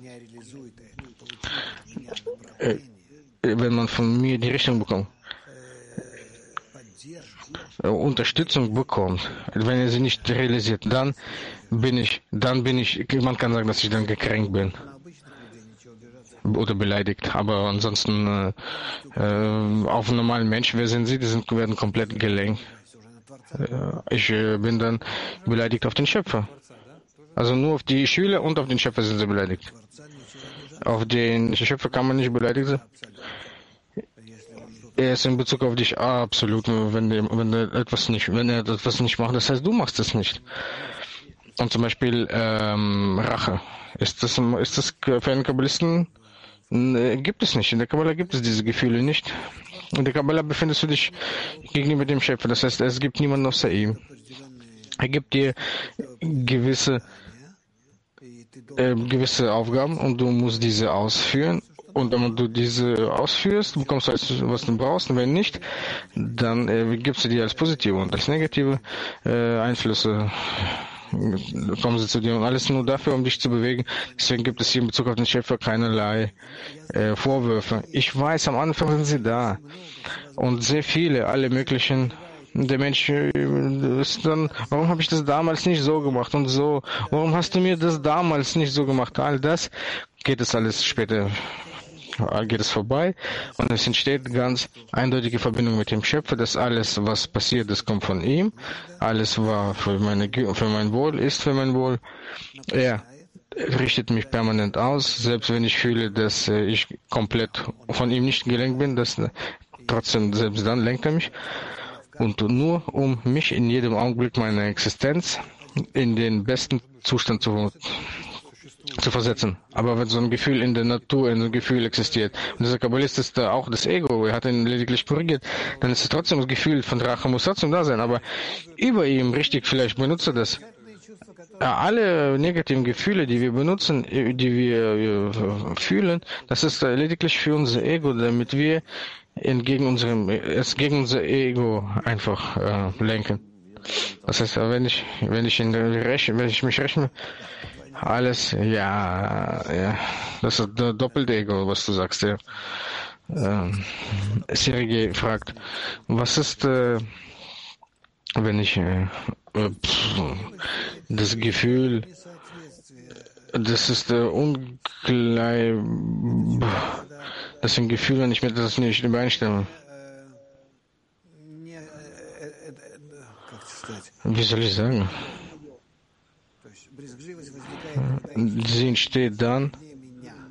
äh, wenn man von mir die Richtung bekommt, Unterstützung bekommt, wenn er sie nicht realisiert, dann bin ich, dann bin ich, man kann sagen, dass ich dann gekränkt bin oder beleidigt, aber ansonsten äh, äh, auf einen normalen Mensch, wer sind sie, die sind, werden komplett gelenkt. Äh, ich äh, bin dann beleidigt auf den Schöpfer. Also nur auf die Schüler und auf den Schöpfer sind sie beleidigt. Auf den Schöpfer kann man nicht beleidigt sein. Er ist in Bezug auf dich absolut, wenn er, wenn er etwas nicht, wenn er etwas nicht macht, das heißt, du machst es nicht. Und zum Beispiel ähm, Rache. Ist das, ist das für einen Kabbalisten? Nee, gibt es nicht. In der Kabbala gibt es diese Gefühle nicht. In der Kabbala befindest du dich gegenüber dem Schöpfer. Das heißt, es gibt niemanden außer ihm. Er gibt dir gewisse, äh, gewisse Aufgaben, und du musst diese ausführen. Und wenn du diese ausführst, bekommst du alles, was du brauchst. Und wenn nicht, dann äh, gibst du dir als positive und als negative äh, Einflüsse, kommen sie zu dir. Und alles nur dafür, um dich zu bewegen. Deswegen gibt es hier in Bezug auf den Schöpfer keinerlei äh, Vorwürfe. Ich weiß, am Anfang sind sie da. Und sehr viele, alle möglichen. Der Mensch ist dann, warum habe ich das damals nicht so gemacht und so? Warum hast du mir das damals nicht so gemacht? All das geht es alles später. Geht es vorbei, und es entsteht ganz eindeutige Verbindung mit dem Schöpfer, dass alles, was passiert ist, kommt von ihm. Alles war für, meine, für mein Wohl, ist für mein Wohl. Er richtet mich permanent aus, selbst wenn ich fühle, dass ich komplett von ihm nicht gelenkt bin, dass trotzdem, selbst dann lenkt er mich. Und nur um mich in jedem Augenblick meiner Existenz in den besten Zustand zu zu versetzen. Aber wenn so ein Gefühl in der Natur, ein Gefühl existiert, und dieser Kabbalist ist da auch das Ego, er hat ihn lediglich korrigiert, dann ist es trotzdem das Gefühl von Rache, muss trotzdem da sein, aber über ihm, richtig, vielleicht benutzt er das. Ja, alle negativen Gefühle, die wir benutzen, die wir fühlen, das ist lediglich für unser Ego, damit wir entgegen unserem, es gegen unser Ego einfach äh, lenken. Das heißt, wenn ich, wenn ich in der Rechne, wenn ich mich rechne, alles, ja, ja, das ist das doppelte Ego, was du sagst, ja. Ähm, Sergei fragt, was ist, äh, wenn ich äh, pff, das Gefühl, das ist äh, ungleich, das ist ein Gefühl, wenn ich mir das nicht übereinstimme. Wie soll ich sagen? Sie entsteht dann,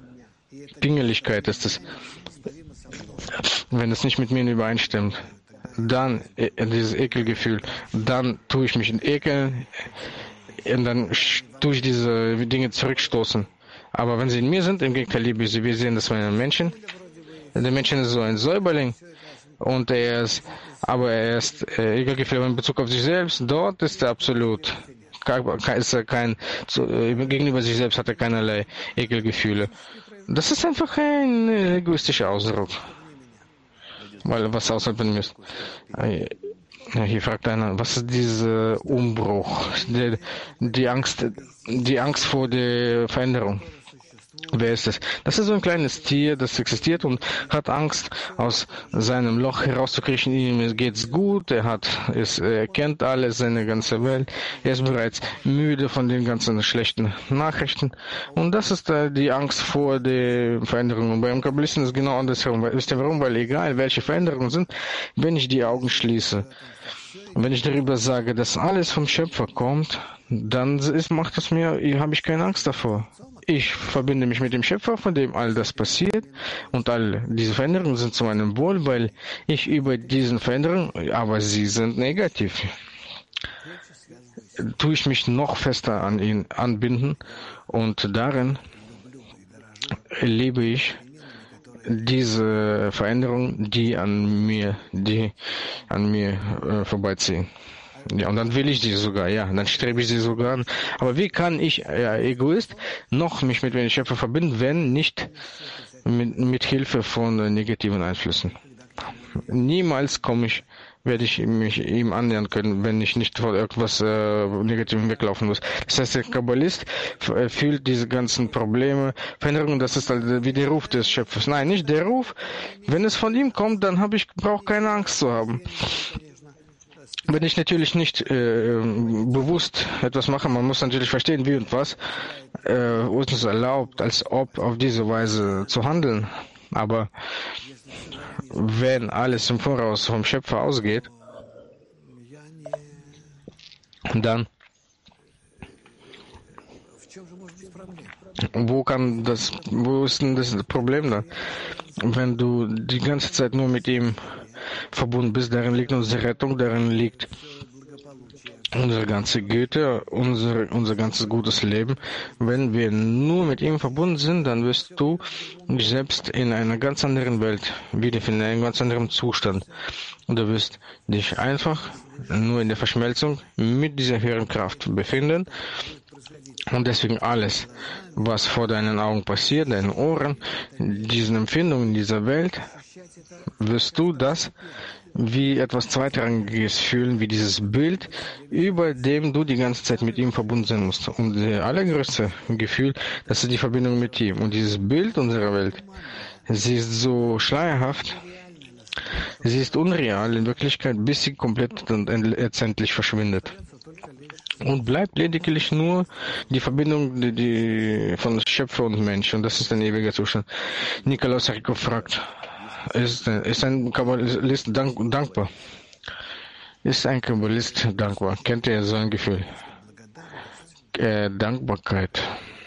Pingeligkeit ist es, wenn es nicht mit mir übereinstimmt. dann äh, dieses Ekelgefühl, dann tue ich mich in Ekeln und dann tue ich diese Dinge zurückstoßen. Aber wenn sie in mir sind, im Gegenteil liebe ich sie. Wir sehen das bei einem Menschen. Der Mensch ist so ein Säuberling und er ist, aber er ist äh, Ekelgefühl in Bezug auf sich selbst. Dort ist er absolut, ist er kein, zu, äh, gegenüber sich selbst hat er keinerlei Ekelgefühle. Das ist einfach ein egoistischer Ausdruck. Weil was außerhalb von mir ist. Ja, hier fragt einer, was ist dieser Umbruch? Die, die Angst, die Angst vor der Veränderung. Wer ist das? Das ist so ein kleines Tier, das existiert und hat Angst, aus seinem Loch herauszukriechen. Ihm geht's gut, er hat, ist, er kennt alles, seine ganze Welt. Er ist bereits müde von den ganzen schlechten Nachrichten. Und das ist äh, die Angst vor der Veränderung. Und beim Kabbalisten ist es genau andersherum. Wisst ihr warum? Weil egal welche Veränderungen sind, wenn ich die Augen schließe, und wenn ich darüber sage, dass alles vom Schöpfer kommt, dann ist, macht es mir, habe ich keine Angst davor. Ich verbinde mich mit dem Schöpfer, von dem all das passiert, und all diese Veränderungen sind zu meinem Wohl, weil ich über diesen Veränderungen, aber sie sind negativ, tue ich mich noch fester an ihn anbinden, und darin lebe ich diese Veränderungen, die an mir, die an mir äh, vorbeiziehen. Ja, und dann will ich sie sogar, ja, dann strebe ich sie sogar an. Aber wie kann ich, ja, Egoist, noch mich mit dem Schöpfer verbinden, wenn nicht mit, mit Hilfe von äh, negativen Einflüssen? Niemals komme ich, werde ich mich ihm annähern können, wenn ich nicht vor irgendwas äh, Negativem weglaufen muss. Das heißt, der Kabbalist äh, fühlt diese ganzen Probleme, Veränderungen, das ist halt wie der Ruf des Schöpfers. Nein, nicht der Ruf. Wenn es von ihm kommt, dann habe ich brauche keine Angst zu haben. Wenn ich natürlich nicht äh, bewusst etwas mache, man muss natürlich verstehen, wie und was äh, uns erlaubt, als ob auf diese Weise zu handeln. Aber wenn alles im Voraus vom Schöpfer ausgeht, dann wo kann das, wo ist denn das Problem dann? Wenn du die ganze Zeit nur mit ihm verbunden bist, darin liegt unsere Rettung, darin liegt unsere ganze Güte, unsere, unser ganzes gutes Leben. Wenn wir nur mit ihm verbunden sind, dann wirst du dich selbst in einer ganz anderen Welt wiederfinden, in einem ganz anderen Zustand. Und du wirst dich einfach nur in der Verschmelzung mit dieser höheren Kraft befinden. Und deswegen alles, was vor deinen Augen passiert, deinen Ohren, diesen Empfindungen dieser Welt, wirst du das wie etwas Zweitrangiges fühlen, wie dieses Bild, über dem du die ganze Zeit mit ihm verbunden sein musst. Und das allergrößte Gefühl, das ist die Verbindung mit ihm. Und dieses Bild unserer Welt, sie ist so schleierhaft, sie ist unreal in Wirklichkeit, bis sie komplett und letztendlich verschwindet. Und bleibt lediglich nur die Verbindung die, die von Schöpfer und Mensch. Und das ist ein ewiger Zustand. Nikolaus Harikov fragt, ist, ist ein Kabbalist dank, dankbar? Ist ein Kabbalist dankbar? Kennt ihr so ein Gefühl? Äh, Dankbarkeit.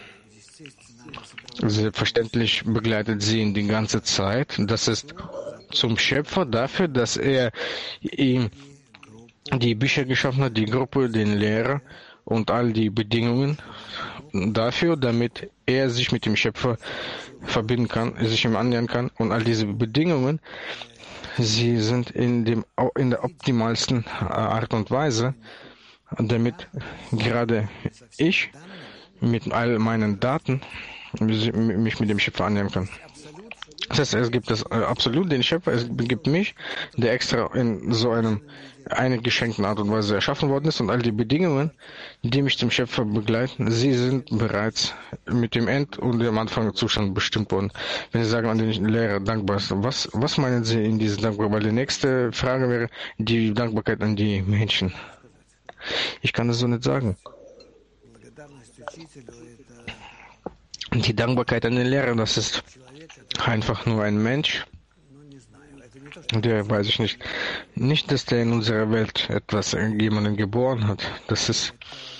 Selbstverständlich begleitet sie ihn die ganze Zeit. Das ist zum Schöpfer dafür, dass er ihm die Bücher geschaffen hat, die Gruppe, den Lehrer und all die Bedingungen dafür, damit er sich mit dem Schöpfer verbinden kann, sich ihm annähern kann. Und all diese Bedingungen, sie sind in, dem, in der optimalsten Art und Weise, damit gerade ich mit all meinen Daten mich mit dem Schöpfer annähern kann. Das heißt, es gibt das absolut den Schöpfer, es gibt mich, der extra in so einem eine geschenkten Art und Weise erschaffen worden ist, und all die Bedingungen, die mich zum Schöpfer begleiten, sie sind bereits mit dem End- und dem Anfangszustand bestimmt worden. Wenn Sie sagen an den Lehrer dankbar ist, was, was meinen Sie in dieser Dankbarkeit? Weil die nächste Frage wäre die Dankbarkeit an die Menschen. Ich kann das so nicht sagen. Die Dankbarkeit an den Lehrer, das ist einfach nur ein Mensch, der, weiß ich nicht, nicht, dass der in unserer Welt etwas, jemanden geboren hat. Das ist,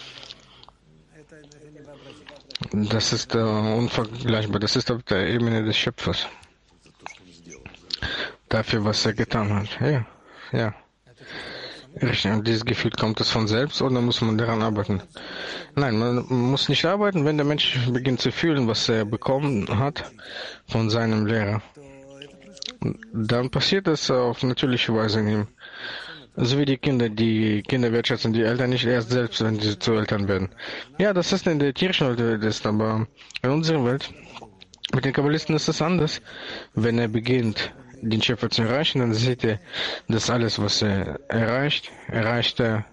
das ist uh, unvergleichbar. Das ist auf der Ebene des Schöpfers. Dafür, was er getan hat. Ja, ja. Richtig, und dieses Gefühl, kommt es von selbst oder muss man daran arbeiten? Nein, man muss nicht arbeiten, wenn der Mensch beginnt zu fühlen, was er bekommen hat von seinem Lehrer. Dann passiert das auf natürliche Weise in ihm. So wie die Kinder, die Kinder wertschätzen die Eltern nicht erst selbst, wenn sie zu Eltern werden. Ja, das ist in der tierischen Welt, ist, aber in unserer Welt, mit den Kabbalisten ist es anders. Wenn er beginnt, den Schöpfer zu erreichen, dann sieht er, dass alles, was er erreicht, erreicht er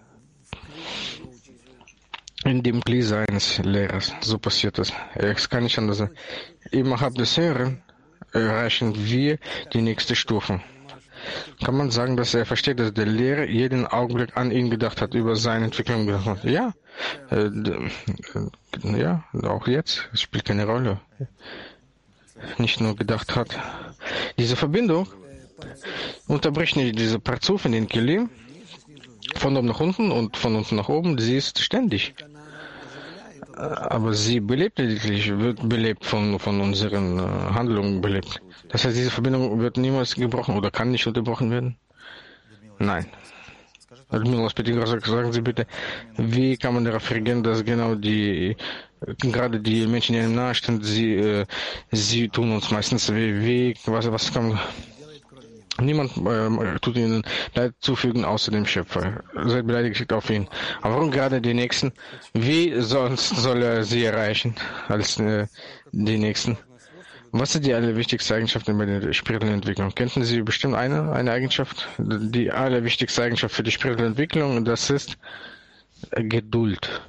in dem Kli seines Lehrers. So passiert das. Es kann nicht anders sein. Innerhalb des Höheren erreichen wir die nächste Stufe. Kann man sagen, dass er versteht, dass der Lehrer jeden Augenblick an ihn gedacht hat, über seine Entwicklung gedacht hat? Ja, äh, äh, ja, auch jetzt. Es spielt keine Rolle. Nicht nur gedacht hat. Diese Verbindung unterbricht nicht diese Parzuf in den Kelim von oben nach unten und von unten nach oben. Sie ist ständig. Aber sie belebt lediglich, wird belebt von, von unseren äh, Handlungen belebt. Das heißt, diese Verbindung wird niemals gebrochen oder kann nicht unterbrochen werden? Nein. Ludmila Spetigor, sagen Sie bitte, wie kann man darauf reagieren, dass genau die, gerade die Menschen, die einem nahestehen, sie, äh, sie tun uns meistens weh, wie, was, was kann man, niemand äh, tut ihnen Leid zufügen, außer dem Schöpfer. Seid beleidigt auf ihn. Aber warum gerade die Nächsten? Wie sonst soll er sie erreichen als äh, die Nächsten? Was ist die allerwichtigste Eigenschaft bei der spirituellen Entwicklung? Kennen Sie bestimmt eine, eine Eigenschaft? Die allerwichtigste Eigenschaft für die spirituelle Entwicklung, das ist Geduld.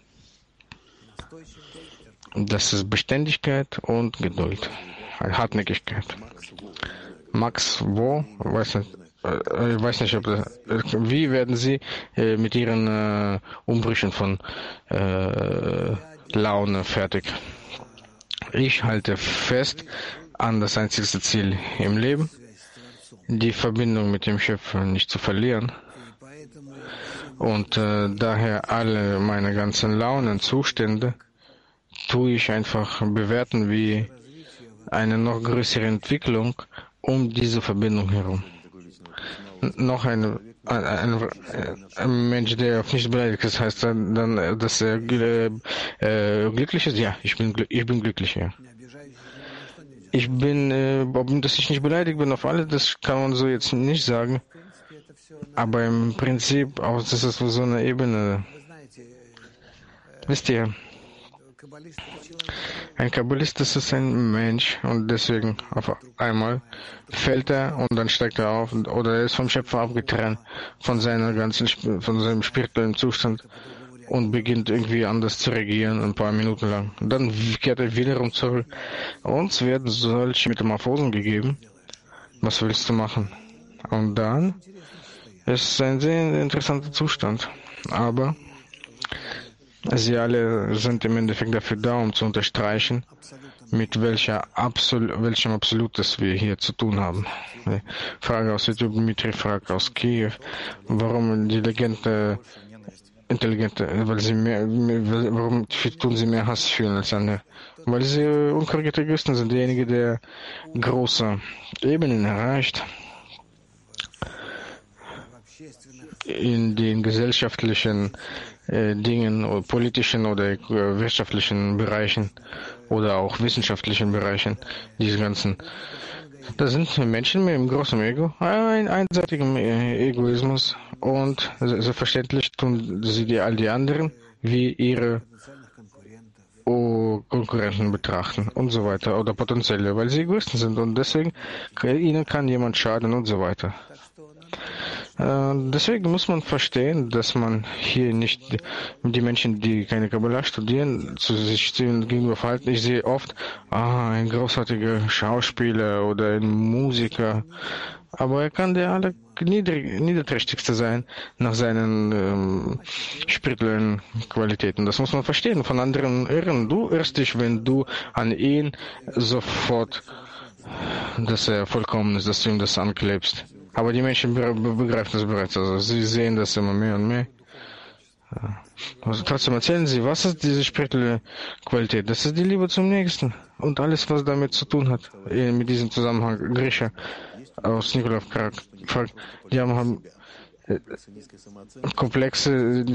Das ist Beständigkeit und Geduld. Hartnäckigkeit. Max, wo? Weiß nicht, äh, weiß nicht, ob das, äh, wie werden Sie äh, mit Ihren äh, Umbrüchen von äh, Laune fertig? Ich halte fest an das einzigste Ziel im Leben, die Verbindung mit dem Schöpfer nicht zu verlieren. Und äh, daher alle meine ganzen Launen, Zustände, tue ich einfach bewerten wie eine noch größere Entwicklung um diese Verbindung herum. Noch eine, ein, ein, ein Mensch, der auf nichts beleidigt ist, heißt dann, dann dass er äh, äh, glücklich ist? Ja, ich bin, ich bin glücklich, ja. Ich bin, äh, dass ich nicht beleidigt bin auf alle, das kann man so jetzt nicht sagen. Aber im Prinzip, auch das ist so eine Ebene. Wisst ihr, ein Kabbalist, das ist ein Mensch und deswegen auf einmal fällt er und dann steigt er auf oder er ist vom Schöpfer abgetrennt von seiner ganzen, von seinem spirituellen Zustand und beginnt irgendwie anders zu regieren, ein paar Minuten lang. Dann kehrt er wiederum zurück. Uns werden solche Metamorphosen gegeben. Was willst du machen? Und dann ist es ein sehr interessanter Zustand. Aber sie alle sind im Endeffekt dafür da, um zu unterstreichen, mit welcher Absol welchem Absolutes wir hier zu tun haben. Frage aus YouTube, Dmitri fragt aus Kiew, warum die Legende intelligente, weil sie mehr, mehr, warum tun sie mehr Hass fühlen als andere? Weil sie unkorrigierte Egoisten sind, derjenige, der große Ebenen erreicht in den gesellschaftlichen äh, Dingen, oder politischen oder äh, wirtschaftlichen Bereichen oder auch wissenschaftlichen Bereichen, diese ganzen. Da sind Menschen mit einem großen Ego, ein einseitigen äh, Egoismus und selbstverständlich tun sie die, all die anderen wie ihre oh, Konkurrenten betrachten und so weiter oder potenzielle, weil sie Egoisten sind und deswegen ihnen kann jemand schaden und so weiter. Deswegen muss man verstehen, dass man hier nicht die Menschen, die keine Kabbalah studieren, zu sich gegenüber verhalten. Ich sehe oft, ah, ein großartiger Schauspieler oder ein Musiker, aber er kann der aller niedrig, niederträchtigste sein nach seinen ähm, spirituellen Qualitäten. Das muss man verstehen. Von anderen irren. Du irrst dich, wenn du an ihn sofort, dass er vollkommen ist, dass du ihm das anklebst. Aber die Menschen begreifen das bereits. Also sie sehen das immer mehr und mehr. Also trotzdem erzählen sie, was ist diese spirituelle Qualität? Das ist die Liebe zum Nächsten. Und alles, was damit zu tun hat, mit diesem Zusammenhang. Grisha aus Nikolov fragt, die haben, komplexe,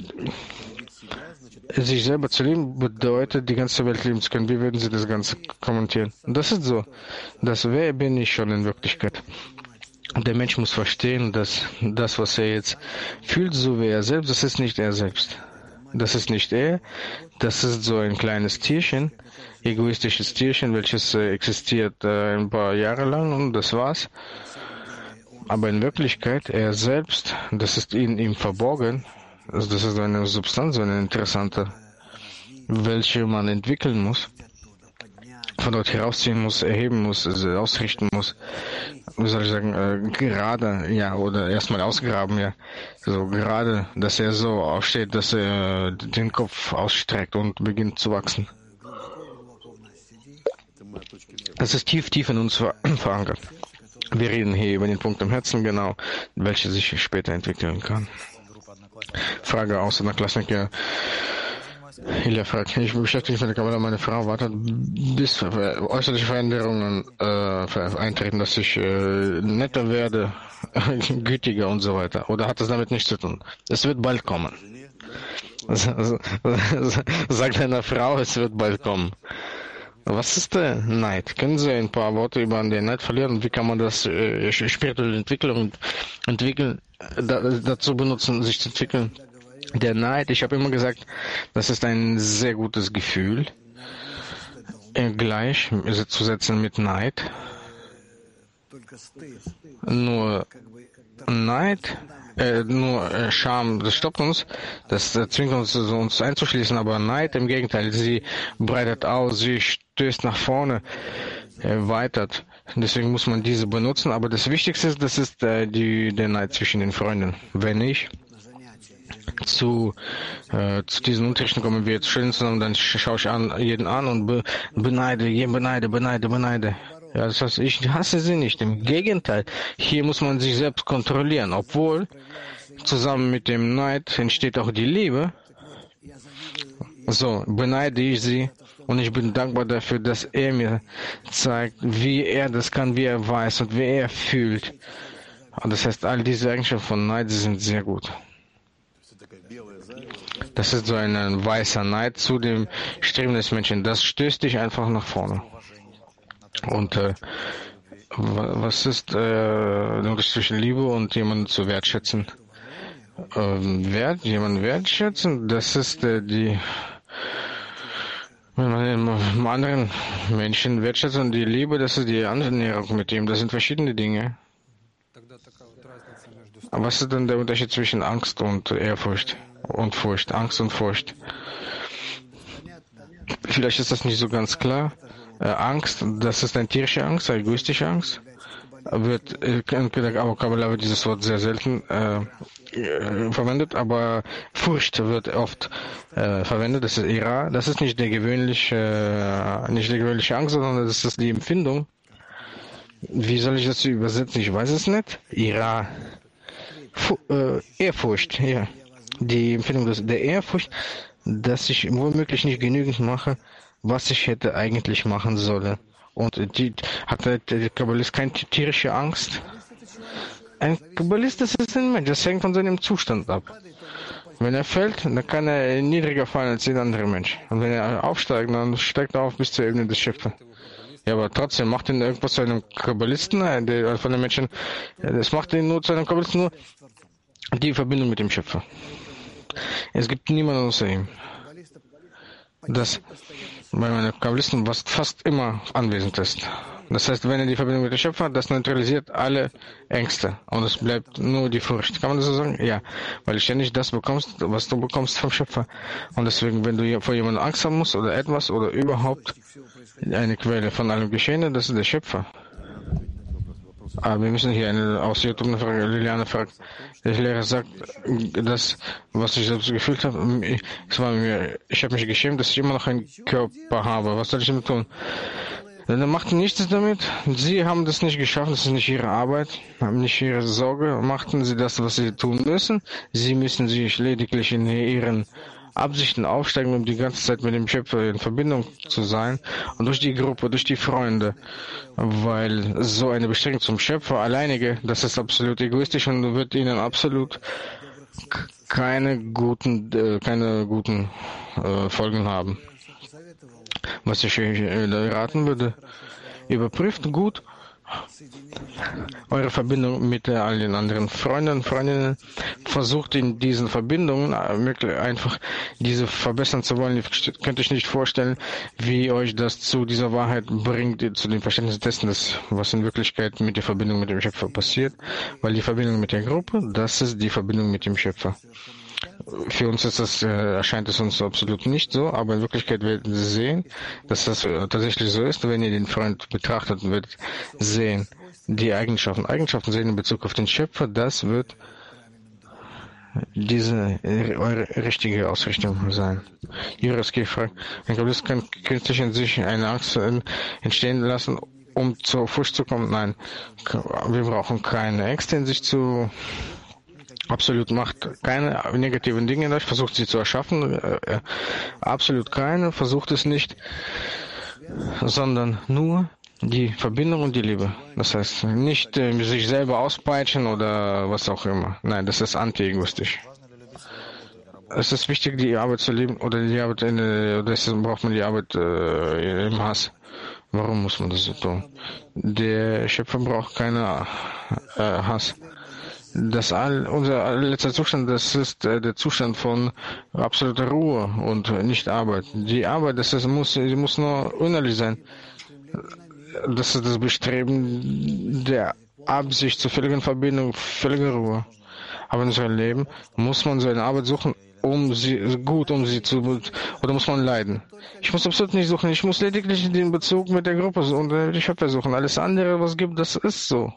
sich selber zu lieben, bedeutet, die ganze Welt lieben zu können. Wie würden Sie das Ganze kommentieren? Und das ist so. Das wer bin ich schon in Wirklichkeit? Der Mensch muss verstehen, dass das, was er jetzt fühlt, so wie er selbst, das ist nicht er selbst. Das ist nicht er. Das ist so ein kleines Tierchen, egoistisches Tierchen, welches äh, existiert äh, ein paar Jahre lang und das war's. Aber in Wirklichkeit, er selbst, das ist in ihm verborgen. Also das ist eine Substanz, eine interessante, welche man entwickeln muss, von dort herausziehen muss, erheben muss, also ausrichten muss. Wie soll ich sagen, äh, gerade, ja, oder erstmal ausgraben, ja. So gerade, dass er so aufsteht, dass er den Kopf ausstreckt und beginnt zu wachsen. Das ist tief, tief in uns ver verankert. Wir reden hier über den Punkt im Herzen, genau, welcher sich später entwickeln kann. Frage aus einer Klassiker. Ilya fragt, ich beschäftige mich mit der Kabbalah, meine Frau wartet, bis äußerliche Veränderungen äh, eintreten, dass ich äh, netter werde, gütiger und so weiter. Oder hat das damit nichts zu tun? Es wird bald kommen. Sagt einer Frau, es wird bald kommen. Was ist der Neid? Können Sie ein paar Worte über den Neid verlieren? Wie kann man das äh, spirituelle Entwicklung entwickeln, da, dazu benutzen, sich zu entwickeln? Der Neid, ich habe immer gesagt, das ist ein sehr gutes Gefühl, äh, gleich zu setzen mit Neid. Nur Neid, äh, nur äh, Scham, das stoppt uns, das äh, zwingt uns, uns einzuschließen, aber Neid im Gegenteil, sie breitet aus, sie stößt nach vorne, erweitert. Deswegen muss man diese benutzen, aber das Wichtigste ist, das ist äh, die, der Neid zwischen den Freunden. Wenn ich zu, äh, zu diesen Unterrichten komme, wir jetzt schön zusammen, dann schaue ich an, jeden an und be, beneide, jeden beneide, beneide, beneide. Ja, das heißt, ich hasse sie nicht. Im Gegenteil, hier muss man sich selbst kontrollieren, obwohl zusammen mit dem Neid entsteht auch die Liebe. So, beneide ich sie und ich bin dankbar dafür, dass er mir zeigt, wie er das kann, wie er weiß und wie er fühlt. Und das heißt, all diese Eigenschaften von Neid, sie sind sehr gut. Das ist so ein weißer Neid zu dem Streben des Menschen. Das stößt dich einfach nach vorne. Und äh, was ist äh, der Unterschied zwischen Liebe und jemanden zu wertschätzen? Ähm, Wert, jemanden wertschätzen, das ist äh, die, wenn man den anderen Menschen wertschätzt, und die Liebe, das ist die Annäherung mit ihm. Das sind verschiedene Dinge. Aber was ist denn der Unterschied zwischen Angst und Ehrfurcht und Furcht? Angst und Furcht. Vielleicht ist das nicht so ganz klar. Äh, Angst, das ist eine tierische Angst, eine egoistische Angst. Wird in der Kabbalah wird dieses Wort sehr selten äh, äh, verwendet, aber Furcht wird oft äh, verwendet. Das ist Ira. Das ist nicht der gewöhnliche, äh, nicht die gewöhnliche Angst, sondern das ist die Empfindung. Wie soll ich das übersetzen? Ich weiß es nicht. Ira. Fu äh, Ehrfurcht, ja. Die Empfindung des, der Ehrfurcht, dass ich womöglich nicht genügend mache, was ich hätte eigentlich machen sollen. Und die hat der, der Kabbalist keine tierische Angst. Ein Kabbalist, das ist ein Mensch, das hängt von seinem Zustand ab. Wenn er fällt, dann kann er niedriger fallen als jeder andere Mensch. Und wenn er aufsteigt, dann steigt er auf bis zur Ebene des Schöpfers. Ja, aber trotzdem macht ihn irgendwas zu einem Kabbalisten, der, von den Menschen, das macht ihn nur zu einem Kabbalisten, nur die Verbindung mit dem Schöpfer. Es gibt niemanden außer ihm. Das bei meinen Kabbalisten was fast immer anwesend ist. Das heißt, wenn er die Verbindung mit dem Schöpfer hat, das neutralisiert alle Ängste und es bleibt nur die Furcht. Kann man das so sagen? Ja, weil du ständig das bekommst, was du bekommst vom Schöpfer. Und deswegen, wenn du vor jemandem Angst haben musst oder etwas oder überhaupt eine Quelle von allem Geschehen, das ist der Schöpfer. Aber wir müssen hier eine aus YouTube eine Frage. Liliane fragt, der Lehrer sagt, dass, was ich selbst gefühlt habe, es war mir, ich habe mich geschämt, dass ich immer noch einen Körper habe. Was soll ich damit tun? Dann machten nichts damit. Sie haben das nicht geschafft, das ist nicht ihre Arbeit, haben nicht ihre Sorge. Machten sie das, was sie tun müssen. Sie müssen sich lediglich in ihren Absichten aufsteigen, um die ganze Zeit mit dem Schöpfer in Verbindung zu sein und durch die Gruppe, durch die Freunde, weil so eine Bestreben zum Schöpfer alleinige, das ist absolut egoistisch und wird ihnen absolut keine guten, äh, keine guten äh, Folgen haben. Was ich euch äh, raten würde, überprüft gut eure Verbindung mit äh, all den anderen Freunden, Freundinnen. Versucht in diesen Verbindungen äh, wirklich einfach diese verbessern zu wollen. Ihr könnt euch nicht vorstellen, wie euch das zu dieser Wahrheit bringt, zu dem Verständnis dessen, dass, was in Wirklichkeit mit der Verbindung mit dem Schöpfer passiert. Weil die Verbindung mit der Gruppe, das ist die Verbindung mit dem Schöpfer. Für uns ist das, äh, erscheint es uns absolut nicht so, aber in Wirklichkeit werden Sie sehen, dass das äh, tatsächlich so ist. Wenn ihr den Freund betrachtet, werdet sehen, die Eigenschaften, Eigenschaften sehen in Bezug auf den Schöpfer, das wird diese äh, eure richtige Ausrichtung sein. Jurowski fragt, ein Kabbalist kann künstlich in sich eine Angst entstehen lassen, um zur Furcht zu kommen? Nein, wir brauchen keine Ängste in sich zu absolut macht keine negativen Dinge durch, versucht sie zu erschaffen, äh, absolut keine, versucht es nicht, sondern nur die Verbindung und die Liebe. Das heißt, nicht äh, sich selber auspeitschen oder was auch immer. Nein, das ist anti-egoistisch. Es ist wichtig, die Arbeit zu lieben oder die Arbeit, in, äh, deswegen braucht man die Arbeit äh, im Hass. Warum muss man das so tun? Der Schöpfer braucht keine äh, Hass. Das all, unser letzter Zustand, das ist äh, der Zustand von absoluter Ruhe und nicht Arbeit. Die Arbeit, das ist, muss, die muss nur innerlich sein. Das ist das Bestreben der Absicht zur völligen Verbindung, völlige Ruhe. Aber in unserem Leben muss man so eine Arbeit suchen, um sie gut, um sie zu, oder muss man leiden. Ich muss absolut nicht suchen, ich muss lediglich den Bezug mit der Gruppe und die Schöpfer suchen. Alles andere, was gibt, das ist so.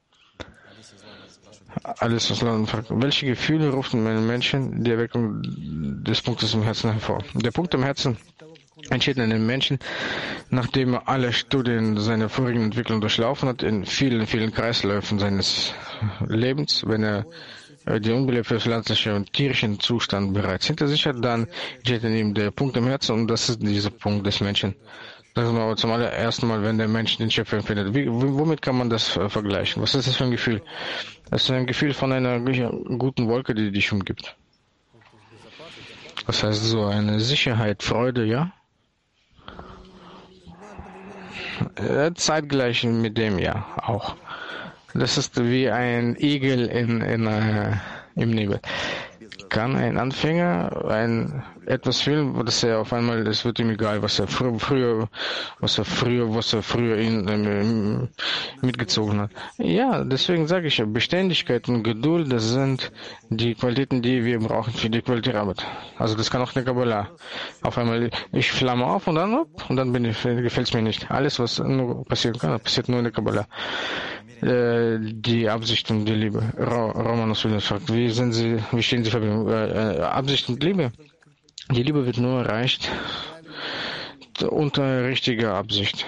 Alles, was Land fragt. Welche Gefühle ruft in einem Menschen die Erweckung des Punktes im Herzen hervor? Der Punkt im Herzen entsteht in einem Menschen, nachdem er alle Studien seiner vorigen Entwicklung durchlaufen hat, in vielen, vielen Kreisläufen seines Lebens. Wenn er die unbelebte pflanzliche und tierischen Zustand bereits hinter sich hat, dann entsteht in ihm der Punkt im Herzen und das ist dieser Punkt des Menschen. Das ist aber zum allerersten Mal, wenn der Mensch den Schöpfer empfindet. Wie, womit kann man das äh, vergleichen? Was ist das für ein Gefühl? Das ist ein Gefühl von einer guten Wolke, die dich umgibt. Das heißt so eine Sicherheit, Freude, ja? Äh, zeitgleich mit dem, ja, auch. Das ist wie ein Igel in, in, äh, im Nebel. Kann ein Anfänger ein etwas fühlen, dass er auf einmal, es wird ihm egal, was er früher, früher was er früher, was er früher ihn ähm, mitgezogen hat. Ja, deswegen sage ich ja, Beständigkeit und Geduld, das sind die Qualitäten, die wir brauchen für die Qualitätsarbeit. Also das kann auch eine Kabbalah. Auf einmal, ich flamme auf und dann und dann bin ich, gefällt es mir nicht. Alles, was nur passieren kann, passiert nur in der Kabbalah. Die Absicht und die Liebe. Romanus Williams fragt, wie sind Sie, wie stehen Sie Verbindung? Äh, Absicht und Liebe. Die Liebe wird nur erreicht unter richtiger Absicht.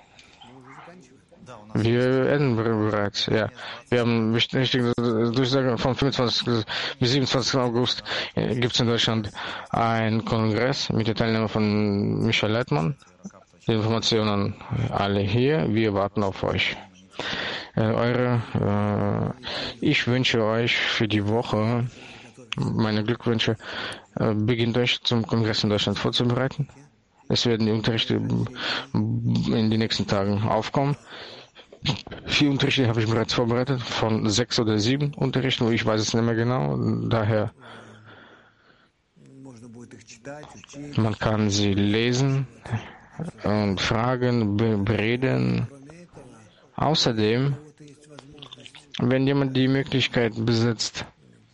Wir enden bereits, ja. Wir haben wichtige Durchsage vom fünfundzwanzigsten bis siebenundzwanzigsten August gibt es in Deutschland einen Kongress mit der Teilnahme von Michael Leitmann. Die Informationen alle hier. Wir warten auf euch. Äh, eure, äh, ich wünsche euch für die Woche, meine Glückwünsche, äh, beginnt euch zum Kongress in Deutschland vorzubereiten. Es werden die Unterrichte in den nächsten Tagen aufkommen. Vier Unterrichte habe ich bereits vorbereitet, von sechs oder sieben Unterrichten, ich weiß es nicht mehr genau, daher man kann sie lesen und fragen, bereden. Außerdem, wenn jemand die Möglichkeit besitzt,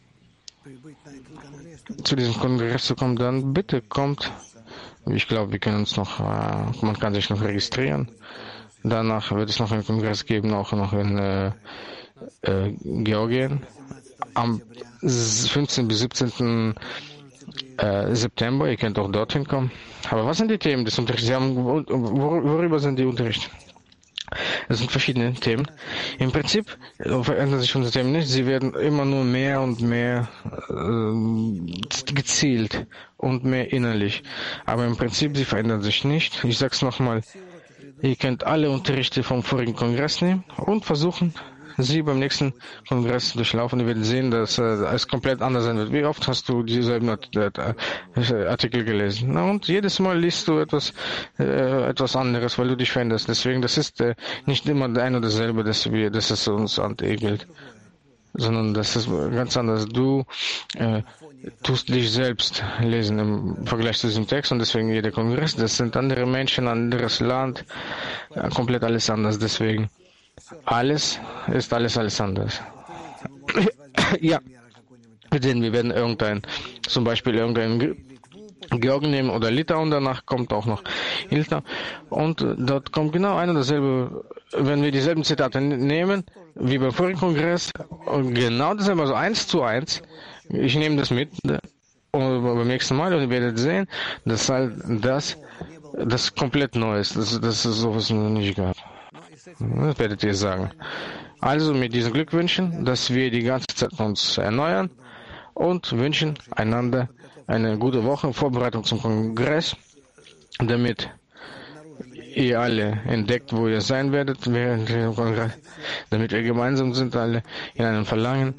zu diesem Kongress zu kommen, dann bitte kommt. Ich glaube, wir können uns noch, äh, man kann sich noch registrieren. Danach wird es noch einen Kongress geben, auch noch in äh, äh, Georgien. Am fünfzehnten bis siebzehnten Äh, September. Ihr könnt auch dorthin kommen. Aber was sind die Themen des Unterrichts? Sie haben, wor worüber sind die Unterrichte? Es sind verschiedene Themen. Im Prinzip verändern sich unsere Themen nicht. Sie werden immer nur mehr und mehr äh, gezielt und mehr innerlich. Aber im Prinzip, sie verändern sich nicht. Ich sage es nochmal, ihr könnt alle Unterrichte vom vorigen Kongress nehmen und versuchen, sie beim nächsten Kongress durchlaufen. Ihr werdet sehen, dass äh, es komplett anders sein wird. Wie oft hast du dieselben Artikel gelesen? Na, und jedes Mal liest du etwas äh, etwas anderes, weil du dich veränderst. Deswegen, das ist äh, nicht immer ein oder dasselbe, dass wir, dass es uns anegelt, sondern das ist ganz anders. Du äh, tust dich selbst lesen im Vergleich zu diesem Text und deswegen jeder Kongress, das sind andere Menschen, anderes Land, ja, komplett alles anders. Deswegen alles ist alles alles anders. Ja, denn wir werden irgendein, zum Beispiel irgendein Georgien nehmen oder Litauen, danach kommt auch noch Ilta und dort kommt genau ein und dasselbe, wenn wir dieselben Zitate nehmen wie beim vorigen Kongress und genau dasselbe, also eins zu eins, ich nehme das mit und beim nächsten Mal und ihr werdet sehen, dass halt das, das komplett neu ist, dass das es sowas noch nicht gab. Das werdet ihr sagen. Also mit diesen Glückwünschen, dass wir die ganze Zeit uns erneuern und wünschen einander eine gute Woche, Vorbereitung zum Kongress, damit ihr alle entdeckt, wo ihr sein werdet während dem Kongress, damit wir gemeinsam sind, alle in einem Verlangen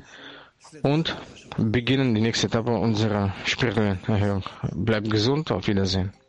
und beginnen die nächste Etappe unserer spirituellen Erhöhung. Bleibt gesund, auf Wiedersehen.